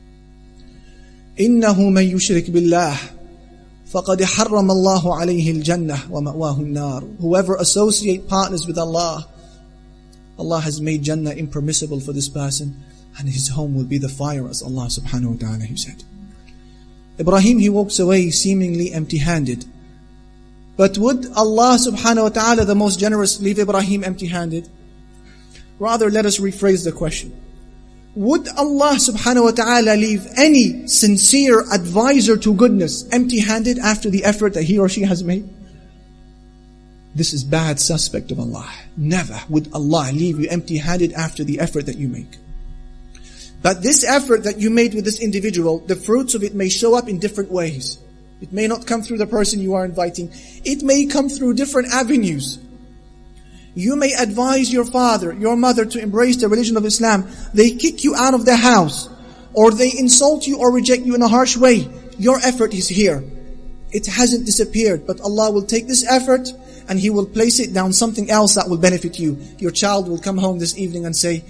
إِنَّهُ مَن يُشْرِكْ بِاللَّهِ فَقَدْ حَرَّمَ اللَّهُ عَلَيْهِ الْجَنَّةِ وَمَأْوَاهُ النَّارُ. Whoever associate partners with Allah, Allah has made Jannah impermissible for this person, and his home will be the fire, as Allah subhanahu wa ta'ala he said. Ibrahim, he walks away seemingly empty-handed. But would Allah subhanahu wa ta'ala, the most generous, leave Ibrahim empty-handed? Rather, let us rephrase the question. Would Allah subhanahu wa ta'ala leave any sincere advisor to goodness empty-handed after the effort that he or she has made? This is bad suspect of Allah. Never would Allah leave you empty-handed after the effort that you make. But this effort that you made with this individual, the fruits of it may show up in different ways. It may not come through the person you are inviting. It may come through different avenues. You may advise your father, your mother to embrace the religion of Islam. They kick you out of the house, or they insult you or reject you in a harsh way. Your effort is here. It hasn't disappeared, but Allah will take this effort and He will place it down something else that will benefit you. Your child will come home this evening and say,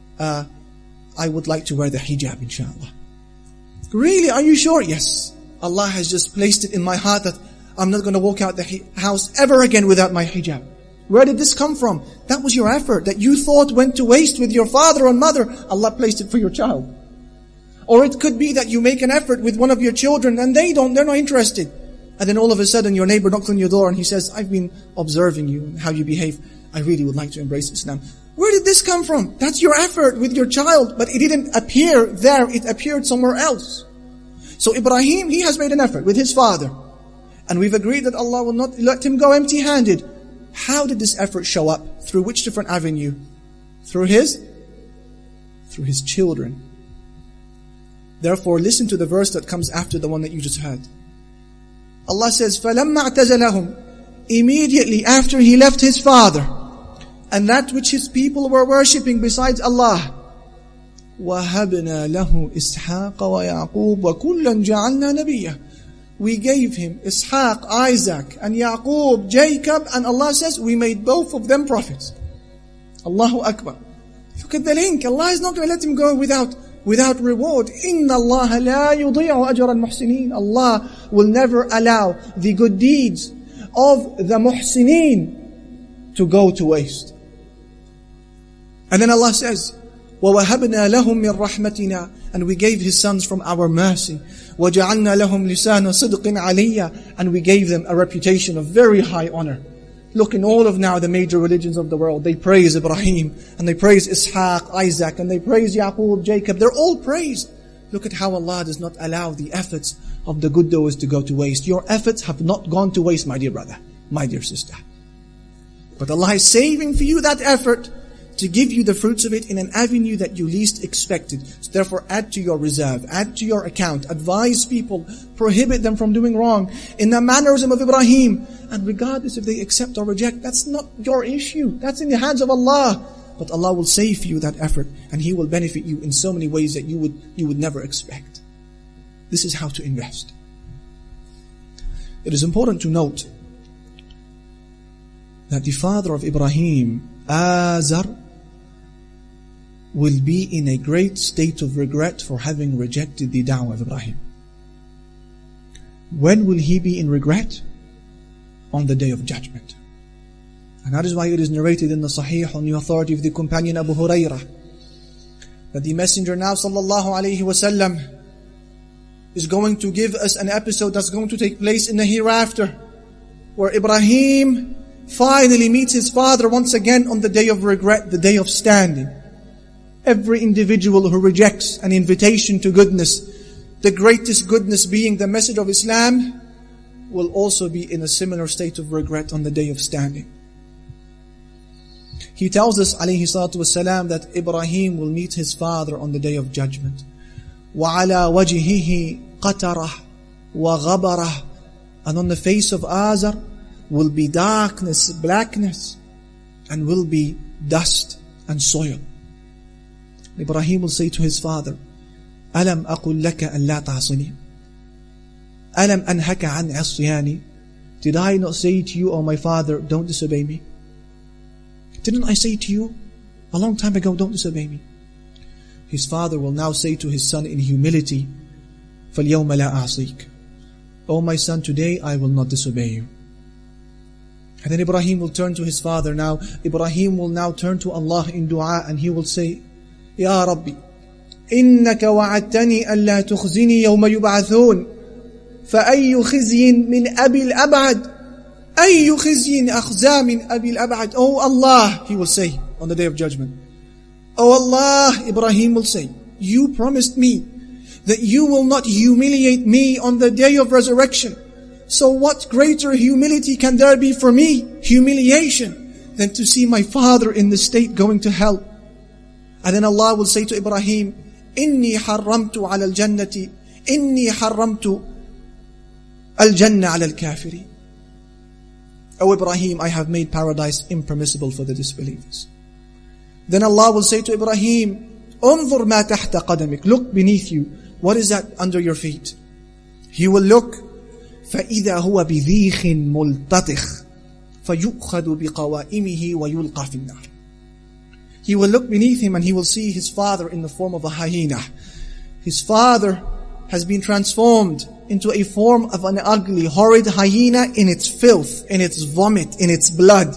I would like to wear the hijab, inshallah. Really, are you sure? Yes. Allah has just placed it in my heart that I'm not going to walk out the house ever again without my hijab. Where did this come from? That was your effort that you thought went to waste with your father and mother. Allah placed it for your child. Or it could be that you make an effort with one of your children and they're not interested. And then all of a sudden your neighbor knocks on your door and he says, I've been observing you and how you behave. I really would like to embrace Islam. Where did this come from? That's your effort with your child, but it didn't appear there. It appeared somewhere else. So Ibrahim, he has made an effort with his father. And we've agreed that Allah will not let him go empty-handed. How did this effort show up? Through which different avenue? Through his children. Therefore, listen to the verse that comes after the one that you just heard. Allah says, فَلَمَّا اعْتَزَلَهُمْ. Immediately after he left his father, and that which his people were worshipping besides Allah, وَهَبْنَا لَهُ إِسْحَاقَ وَيَعْقُوبَ وَكُلًّا جَعَلْنَا نَبِيًّا. we gave him Ishaq, Isaac, and Yaqub, Jacob, and Allah says we made both of them prophets. Allahu Akbar. Look at the link. Allah is not going to let him go without reward. Inna Allah la yudi'u ajra al-muhsinin. Allah will never allow the good deeds of the muhsinin to go to waste. And then Allah says, وَوَهَبْنَا لَهُم مِّن رَحْمَتِنَا, and we gave his sons from our mercy. وَجَعَلْنَا لَهُمْ لِسَانَ صِدْقٍ عَلِيًّا, and we gave them a reputation of very high honor. Look, in all of now the major religions of the world, they praise Ibrahim, and they praise Ishaq, Isaac, and they praise Yaqub, Jacob. They're all praised. Look at how Allah does not allow the efforts of the good doers to go to waste. Your efforts have not gone to waste, my dear brother, my dear sister. But Allah is saving for you that effort to give you the fruits of it in an avenue that you least expected. So therefore, add to your reserve, add to your account, advise people, prohibit them from doing wrong in the mannerism of Ibrahim. And regardless if they accept or reject, that's not your issue. That's in the hands of Allah. But Allah will save you that effort, and He will benefit you in so many ways that you would never expect. This is how to invest. It is important to note that the father of Ibrahim, Azar, will be in a great state of regret for having rejected the da'wah of Ibrahim. When will he be in regret? On the day of judgment. And that is why it is narrated in the Sahih on the authority of the companion Abu Hurairah that the Messenger now sallallahu alayhi wasallam is going to give us an episode that's going to take place in the hereafter, where Ibrahim finally meets his father once again on the day of regret, the day of standing. Every individual who rejects an invitation to goodness, the greatest goodness being the message of Islam, will also be in a similar state of regret on the day of standing. He tells us, alayhi salatu wasalam, that Ibrahim will meet his father on the day of judgment. وَعَلَى وَجْهِهِ قَتَرَهُ وَغَبَرَهُ, and on the face of Azar will be darkness, blackness, and will be dust and soil. Ibrahim will say to his father, أَلَمْ أَقُلْ لَكَ أَن لَا تَعْصِنِي أَلَمْ أَنْهَكَ عَنْ عِصْيَانِي, did I not say to you, O my father, don't disobey me? Didn't I say to you a long time ago, don't disobey me? His father will now say to his son in humility, فَالْيَوْمَ لَا أَعْصِيكَ, O my son, today I will not disobey you. And then Ibrahim will turn to his father now. Ibrahim will now turn to Allah in dua, and he will say, يا ربي إنك وعدتني ألا تخزني يوم يبعثون فأي خزي من أبي الأبعد أي خزي أخزى من أبي الأبعد. Oh Allah, he will say on the day of judgment. Oh Allah, Ibrahim will say, you promised me that you will not humiliate me on the day of resurrection. So what greater humility can there be for me, humiliation, than to see my father in the state going to hell? And then Allah will say to Ibrahim, إِنِّي حَرَّمْتُ عَلَى الْجَنَّةِ إِنِّي حَرَّمْتُ الْجَنَّةَ عَلَى الْكَافِرِينَ. O Ibrahim, I have made paradise impermissible for the disbelievers. Then Allah will say to Ibrahim, انظر ما تحت قدمك, look beneath you. What is that under your feet? He will look, فَإِذَا هُوَ بِذِيخٍ مُلْتَطِخٍ فَيُؤْخَذُ بِقَوَائِمِهِ وَيُلْقَى فِي النَّارِ. He will look beneath him and he will see his father in the form of a hyena. His father has been transformed into a form of an ugly, horrid hyena in its filth, in its vomit, in its blood.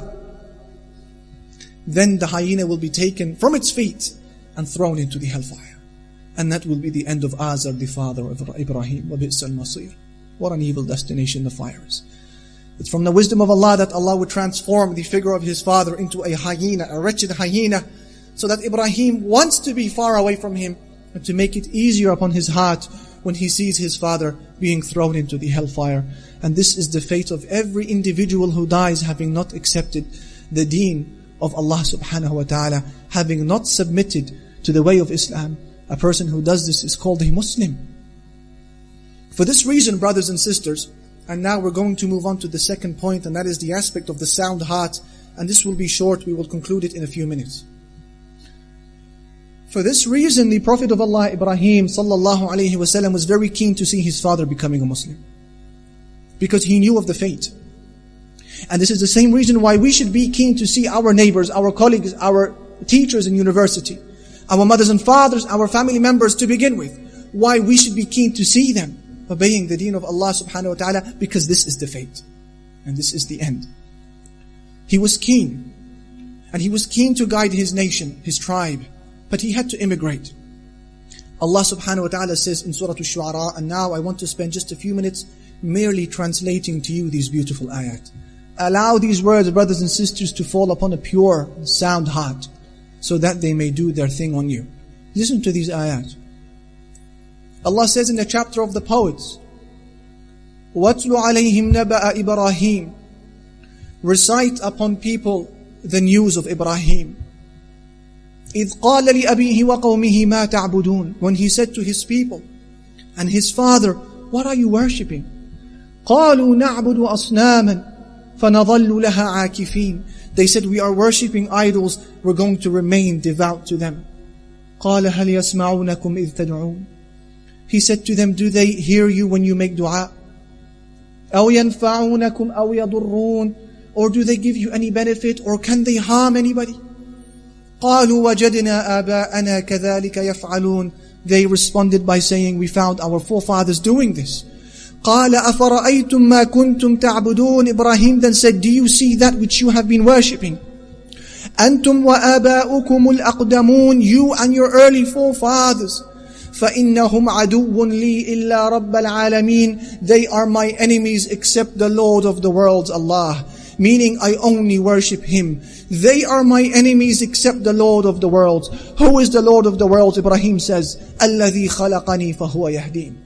Then the hyena will be taken from its feet and thrown into the hellfire. And that will be the end of Azar, the father of Ibrahim. وَبِئْسَ الْمَصِيرُ. What an evil destination the fire is. It's from the wisdom of Allah that Allah would transform the figure of his father into a hyena, a wretched hyena, so that Ibrahim wants to be far away from him, and to make it easier upon his heart when he sees his father being thrown into the hellfire. And this is the fate of every individual who dies having not accepted the deen of Allah subhanahu wa ta'ala, having not submitted to the way of Islam. A person who does this is called a Muslim. For this reason, brothers and sisters, and now we're going to move on to the second point, and that is the aspect of the sound heart. And this will be short, we will conclude it in a few minutes. For this reason, the Prophet of Allah, Ibrahim sallallahu alayhi wasallam, was very keen to see his father becoming a Muslim. because he knew of the fate. And this is the same reason why we should be keen to see our neighbors, our colleagues, our teachers in university, our mothers and fathers, our family members to begin with. Why we should be keen to see them obeying the deen of Allah subhanahu wa ta'ala, because this is the fate. And this is the end. He was keen. And he was keen to guide his nation, his tribe. But he had to immigrate. Allah subhanahu wa ta'ala says in Surah Al-Shu'ara, and now I want to spend just a few minutes merely translating to you these beautiful ayat. Allow these words, brothers and sisters, to fall upon a pure, sound heart, so that they may do their thing on you. Listen to these ayat. Allah says in the chapter of the poets, وَاتْلُ عَلَيْهِمْ نَبَأَ إِبْرَاهِيمَ. Recite upon people the news of Ibrahim. إِذْ قَالَ لِأَبِيهِ وَقَوْمِهِ مَا تَعْبُدُونَ. When he said to his people and his father, what are you worshipping? قَالُوا نَعْبُدُ أَصْنَامًا فَنَظَلُّ لَهَا عَاكِفِينَ. They said, we are worshipping idols, we're going to remain devout to them. قَالَ هَلْ يَسْمَعُونَكُمْ إِذْ تَدْعُونَ. He said to them, do they hear you when you make dua? أَوْ يَنْفَعُونَكُمْ أَوْ يَضُرُّونَ. Or do they give you any benefit, or can they harm anybody? قَالُوا وَجَدْنَا آبَاءَنَا كَذَلِكَ يَفْعَلُونَ. They responded by saying, we found our forefathers doing this. قَالَ أَفَرَأَيْتُمْ مَا كُنْتُمْ تَعْبُدُونَ. Ibrahim then said, do you see that which you have been worshipping? أَنْتُمْ وَآبَاؤُكُمُ الْأَقْدَمُونَ. You and your early forefathers. فَإِنَّهُمْ عَدُوٌّ لِي إِلَّا رَبَّ الْعَالَمِينَ. They are my enemies except the Lord of the worlds, Allah. Meaning, I only worship Him. They are my enemies except the Lord of the worlds. Who is the Lord of the worlds? Ibrahim says, الَّذِي خَلَقَنِي فَهُوَ يَهْدِينَ.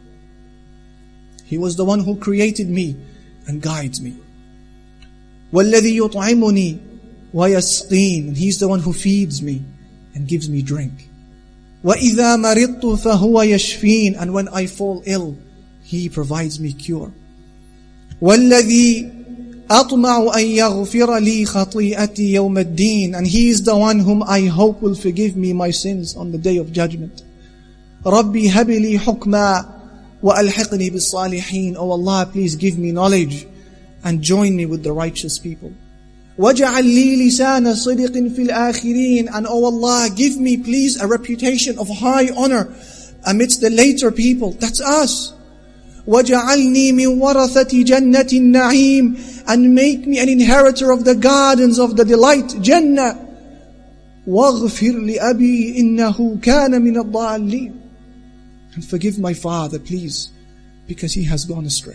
He was the one who created me and guides me. وَالَّذِي يُطْعِمُنِي وَيَسْقِينَ. And He's the one who feeds me and gives me drink. وَإِذَا مَرِضْتُ فَهُوَ يَشْفِينَ. And when I fall ill, He provides me cure. وَالَّذِي أَطْمَعُ أَن يَغْفِرَ لِي خَطِيئَتِي يَوْمَ الدِّينِ. And He is the one whom I hope will forgive me my sins on the day of judgment. رَبِّي هَبِ لِي حُكْمًا وَأَلْحِقْنِي بِالصَّالِحِينَ. Oh Allah, please give me knowledge and join me with the righteous people. وَجَعَلْ لِي لِسَانَ صِدِقٍ فِي الْآخِرِينَ. And oh Allah, give me please a reputation of high honor amidst the later people. That's us. وَجَعَلْنِي مِنْ وَرَثَةِ جَنَّةِ النَّعِيمِ. And make me an inheritor of the gardens of the delight, Jannah. وَاغْفِرْ لِأَبِي إِنَّهُ كَانَ مِنَ الضَّالِّينَ. And forgive my father, please, because he has gone astray.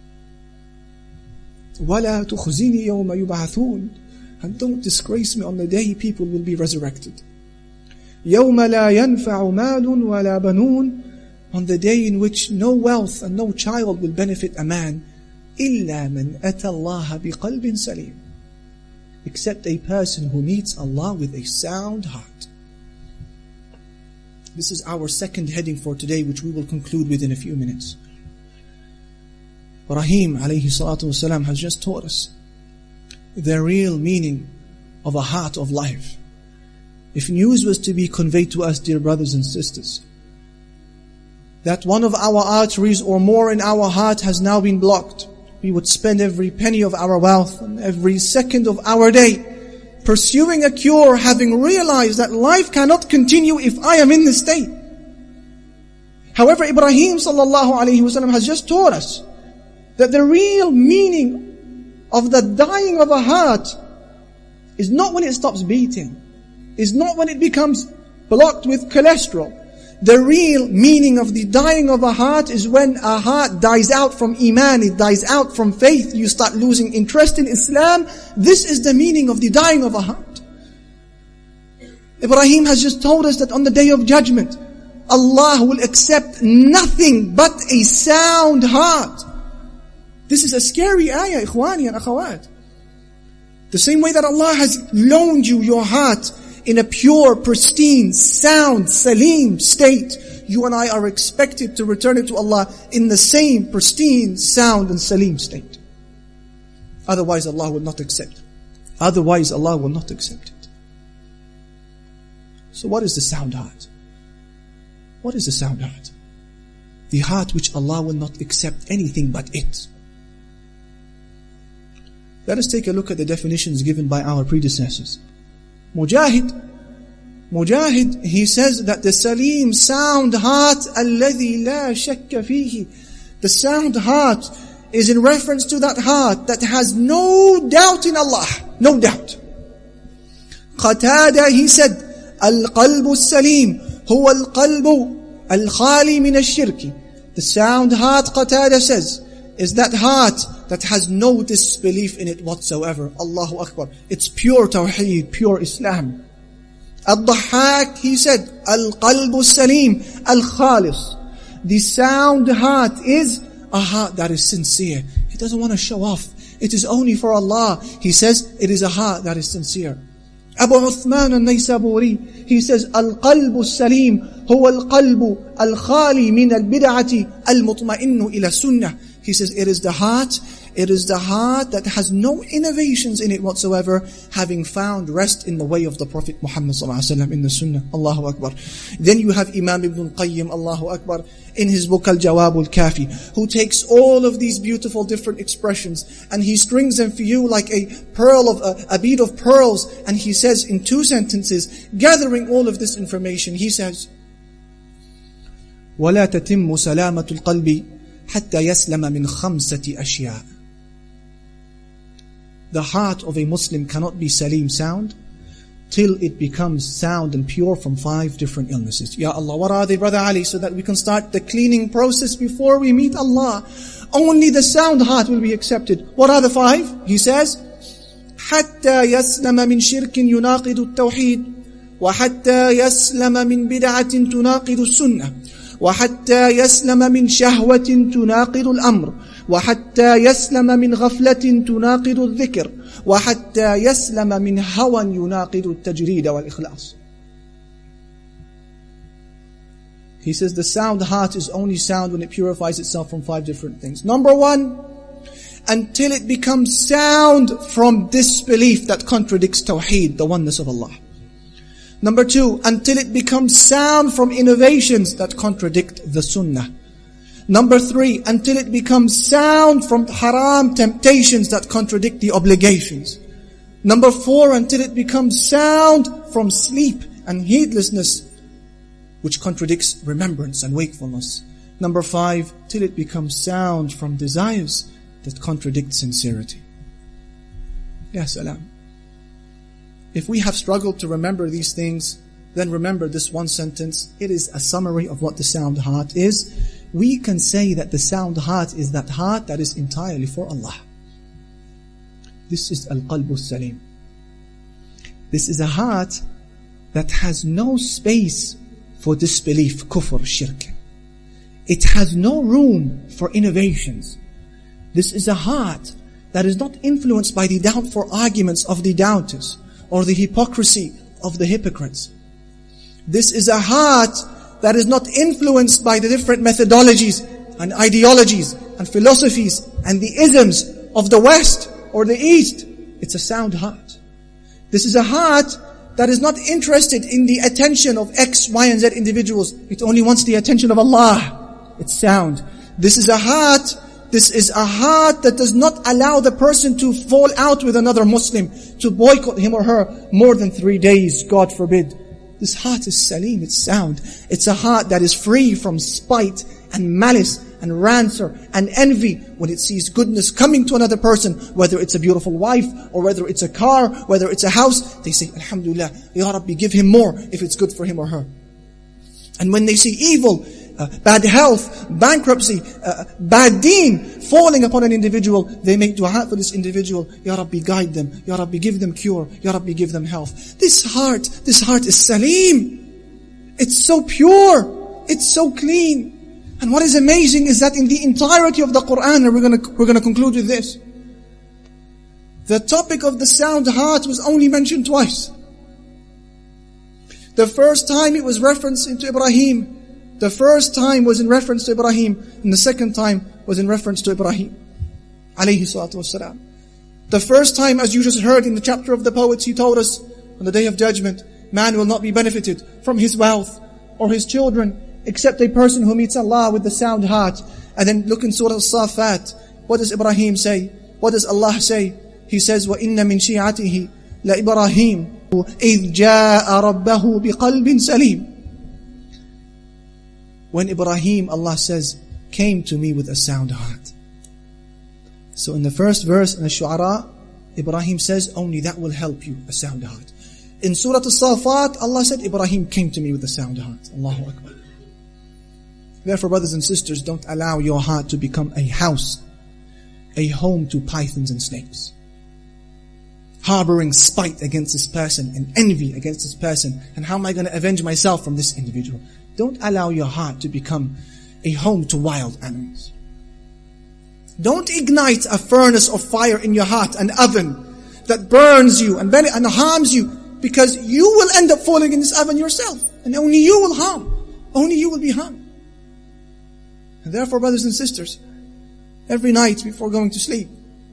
وَلَا تُخْزِنِي يَوْمَ يُبْعَثُونَ. And don't disgrace me on the day people will be resurrected. يَوْمَ لَا يَنْفَعُ مَالٌ وَلَا بَنُونَ. On the day in which no wealth and no child will benefit a man, إِلَّا مَنْ أَتَى اللَّهَ بِقَلْبٍ سَلِيمٍ. Except a person who meets Allah with a sound heart. This is our second heading for today, which we will conclude within a few minutes. Ibrahim alayhi salatu wasalam has just taught us the real meaning of a heart of life. If news was to be conveyed to us, dear brothers and sisters, that one of our arteries or more in our heart has now been blocked, we would spend every penny of our wealth and every second of our day pursuing a cure, having realized that life cannot continue if I am in this state. However, Ibrahim sallallahu alayhi wasallam has just taught us that the real meaning of the dying of a heart is not when it stops beating, is not when it becomes blocked with cholesterol. The real meaning of the dying of a heart is when a heart dies out from Iman, it dies out from faith, you start losing interest in Islam. This is the meaning of the dying of a heart. Ibrahim has just told us that on the day of judgment, Allah will accept nothing but a sound heart. This is a scary ayah, ikhwani and akhawat. The same way that Allah has loaned you your heart in a pure, pristine, sound, salim state, you and I are expected to return it to Allah in the same pristine, sound and salim state. Otherwise Allah will not accept. Otherwise Allah will not accept it. So what is the sound heart? What is the sound heart? The heart which Allah will not accept anything but it. Let us take a look at the definitions given by our predecessors. Mujahid, he says that the salim, sound heart, alladhi la shakka fihi. The sound heart is in reference to that heart that has no doubt in Allah. No doubt. Qatada, he said, al-qalbu salim, huwa al-qalbu al-khali min al-shirki. The sound heart, Qatada says, is that heart that has no disbelief in it whatsoever. Allahu Akbar. It's pure Tawheed, pure Islam. Al-Dhahhak, he said, Al-Qalbu Salim, Al-Khalis. The sound heart is a heart that is sincere. He doesn't want to show off. It is only for Allah. He says, it is a heart that is sincere. Abu Uthman al-Naysaburi, he says, Al-Qalbu Salim, huwa al-Qalbu al-Khali min al-Bid'ati al-Mutma'innu ila Sunnah. He says, it is the heart that has no innovations in it whatsoever, having found rest in the way of the Prophet Muhammad ﷺ in the Sunnah. Allahu Akbar. Then you have Imam Ibn Qayyim, Allahu Akbar, in his book Al-Jawab Al-Kafi, who takes all of these beautiful different expressions and he strings them for you like a bead of pearls, and he says in 2 sentences, gathering all of this information, he says, وَلَا تَتِمُّ سَلَامَةُ الْقَلْبِ حتى يسلم من 5 أشياء. The heart of a Muslim cannot be salim, sound, till it becomes sound and pure from 5 different illnesses. Ya Allah, what are they, Brother Ali, so that we can start the cleaning process before we meet Allah? Only the sound heart will be accepted. What are the 5? He says, حتى يسلم من شرك يناقض التوحيد وحتى يسلم من بدعة تناقض السنة وحتى يسلم من شهوة تناقض الأمر وحتى يسلم من غفلة تناقض الذكر وحتى يسلم من هوى يناقض التجريد والإخلاص. He says the sound heart is only sound when it purifies itself from 5 different things. Number 1, until it becomes sound from disbelief that contradicts Tawheed, the oneness of Allah. Number 2, until it becomes sound from innovations that contradict the Sunnah. Number 3, until it becomes sound from haram temptations that contradict the obligations. Number 4, until it becomes sound from sleep and heedlessness, which contradicts remembrance and wakefulness. Number 5, till it becomes sound from desires that contradict sincerity. Ya salam. If we have struggled to remember these things, then remember this one sentence. It is a summary of what the sound heart is. We can say that the sound heart is that heart that is entirely for Allah. This is Al-Qalbu Salim. This is a heart that has no space for disbelief, kufr, shirk. It has no room for innovations. This is a heart that is not influenced by the doubtful arguments of the doubters or the hypocrisy of the hypocrites. This is a heart that is not influenced by the different methodologies and ideologies and philosophies and the isms of the West or the East. It's a sound heart. This is a heart that is not interested in the attention of X, Y, and Z individuals. It only wants the attention of Allah. It's sound. This is a heart that does not allow the person to fall out with another Muslim, to boycott him or her more than 3 days, God forbid. This heart is salim, it's sound. It's a heart that is free from spite and malice and rancor and envy when it sees goodness coming to another person, whether it's a beautiful wife or whether it's a car, whether it's a house. They say, Alhamdulillah, Ya Rabbi, give him more if it's good for him or her. And when they see evil, bad health, bankruptcy, bad deen falling upon an individual, they make dua for this individual. Ya Rabbi, guide them. Ya Rabbi, give them cure. Ya Rabbi, give them health. This heart is salim. It's so pure. It's so clean. And what is amazing is that in the entirety of the Quran, and we're going to conclude with this, the topic of the sound heart was only mentioned twice. The first time it was referenced into Ibrahim. The first time was in reference to Ibrahim, and the second time was in reference to Ibrahim alayhi salatu wassalam. The first time, as you just heard in the chapter of the poets, he told us, on the day of judgment, man will not be benefited from his wealth or his children, except a person who meets Allah with the sound heart. And then look in Surah Al-Safat. What does Ibrahim say? What does Allah say? He says, وَإِنَّ مِنْ شِيعَتِهِ لَإِبْرَاهِيمَ إِذْ جَاءَ رَبَّهُ بِقَلْبٍ سَلِيمٍ. When Ibrahim, Allah says, came to me with a sound heart. So in the first verse in Ash-Shu'ara, Ibrahim says, only that will help you, a sound heart. In Surah As-Safat, Allah said, Ibrahim came to me with a sound heart. Allahu Akbar. Therefore, brothers and sisters, don't allow your heart to become a house, a home to pythons and snakes. Harboring spite against this person and envy against this person. And how am I going to avenge myself from this individual? Don't allow your heart to become a home to wild animals. Don't ignite a furnace of fire in your heart, an oven that burns you and harms you, because you will end up falling in this oven yourself. And only you will harm. Only you will be harmed. And therefore, brothers and sisters, every night before going to sleep,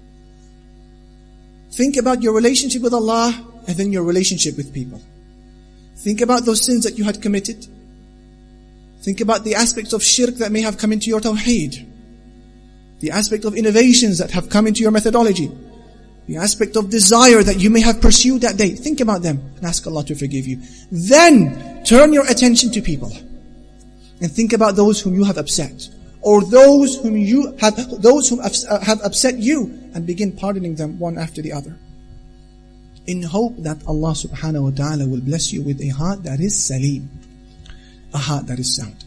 think about your relationship with Allah and then your relationship with people. Think about those sins that you had committed. Think about the aspects of shirk that may have come into your tawheed. The aspect of innovations that have come into your methodology. The aspect of desire that you may have pursued that day. Think about them and ask Allah to forgive you. Then turn your attention to people. And think about those whom you have upset. Or those whom have upset you, and begin pardoning them one after the other. In hope that Allah subhanahu wa ta'ala will bless you with a heart that is salim. A heart that is sound.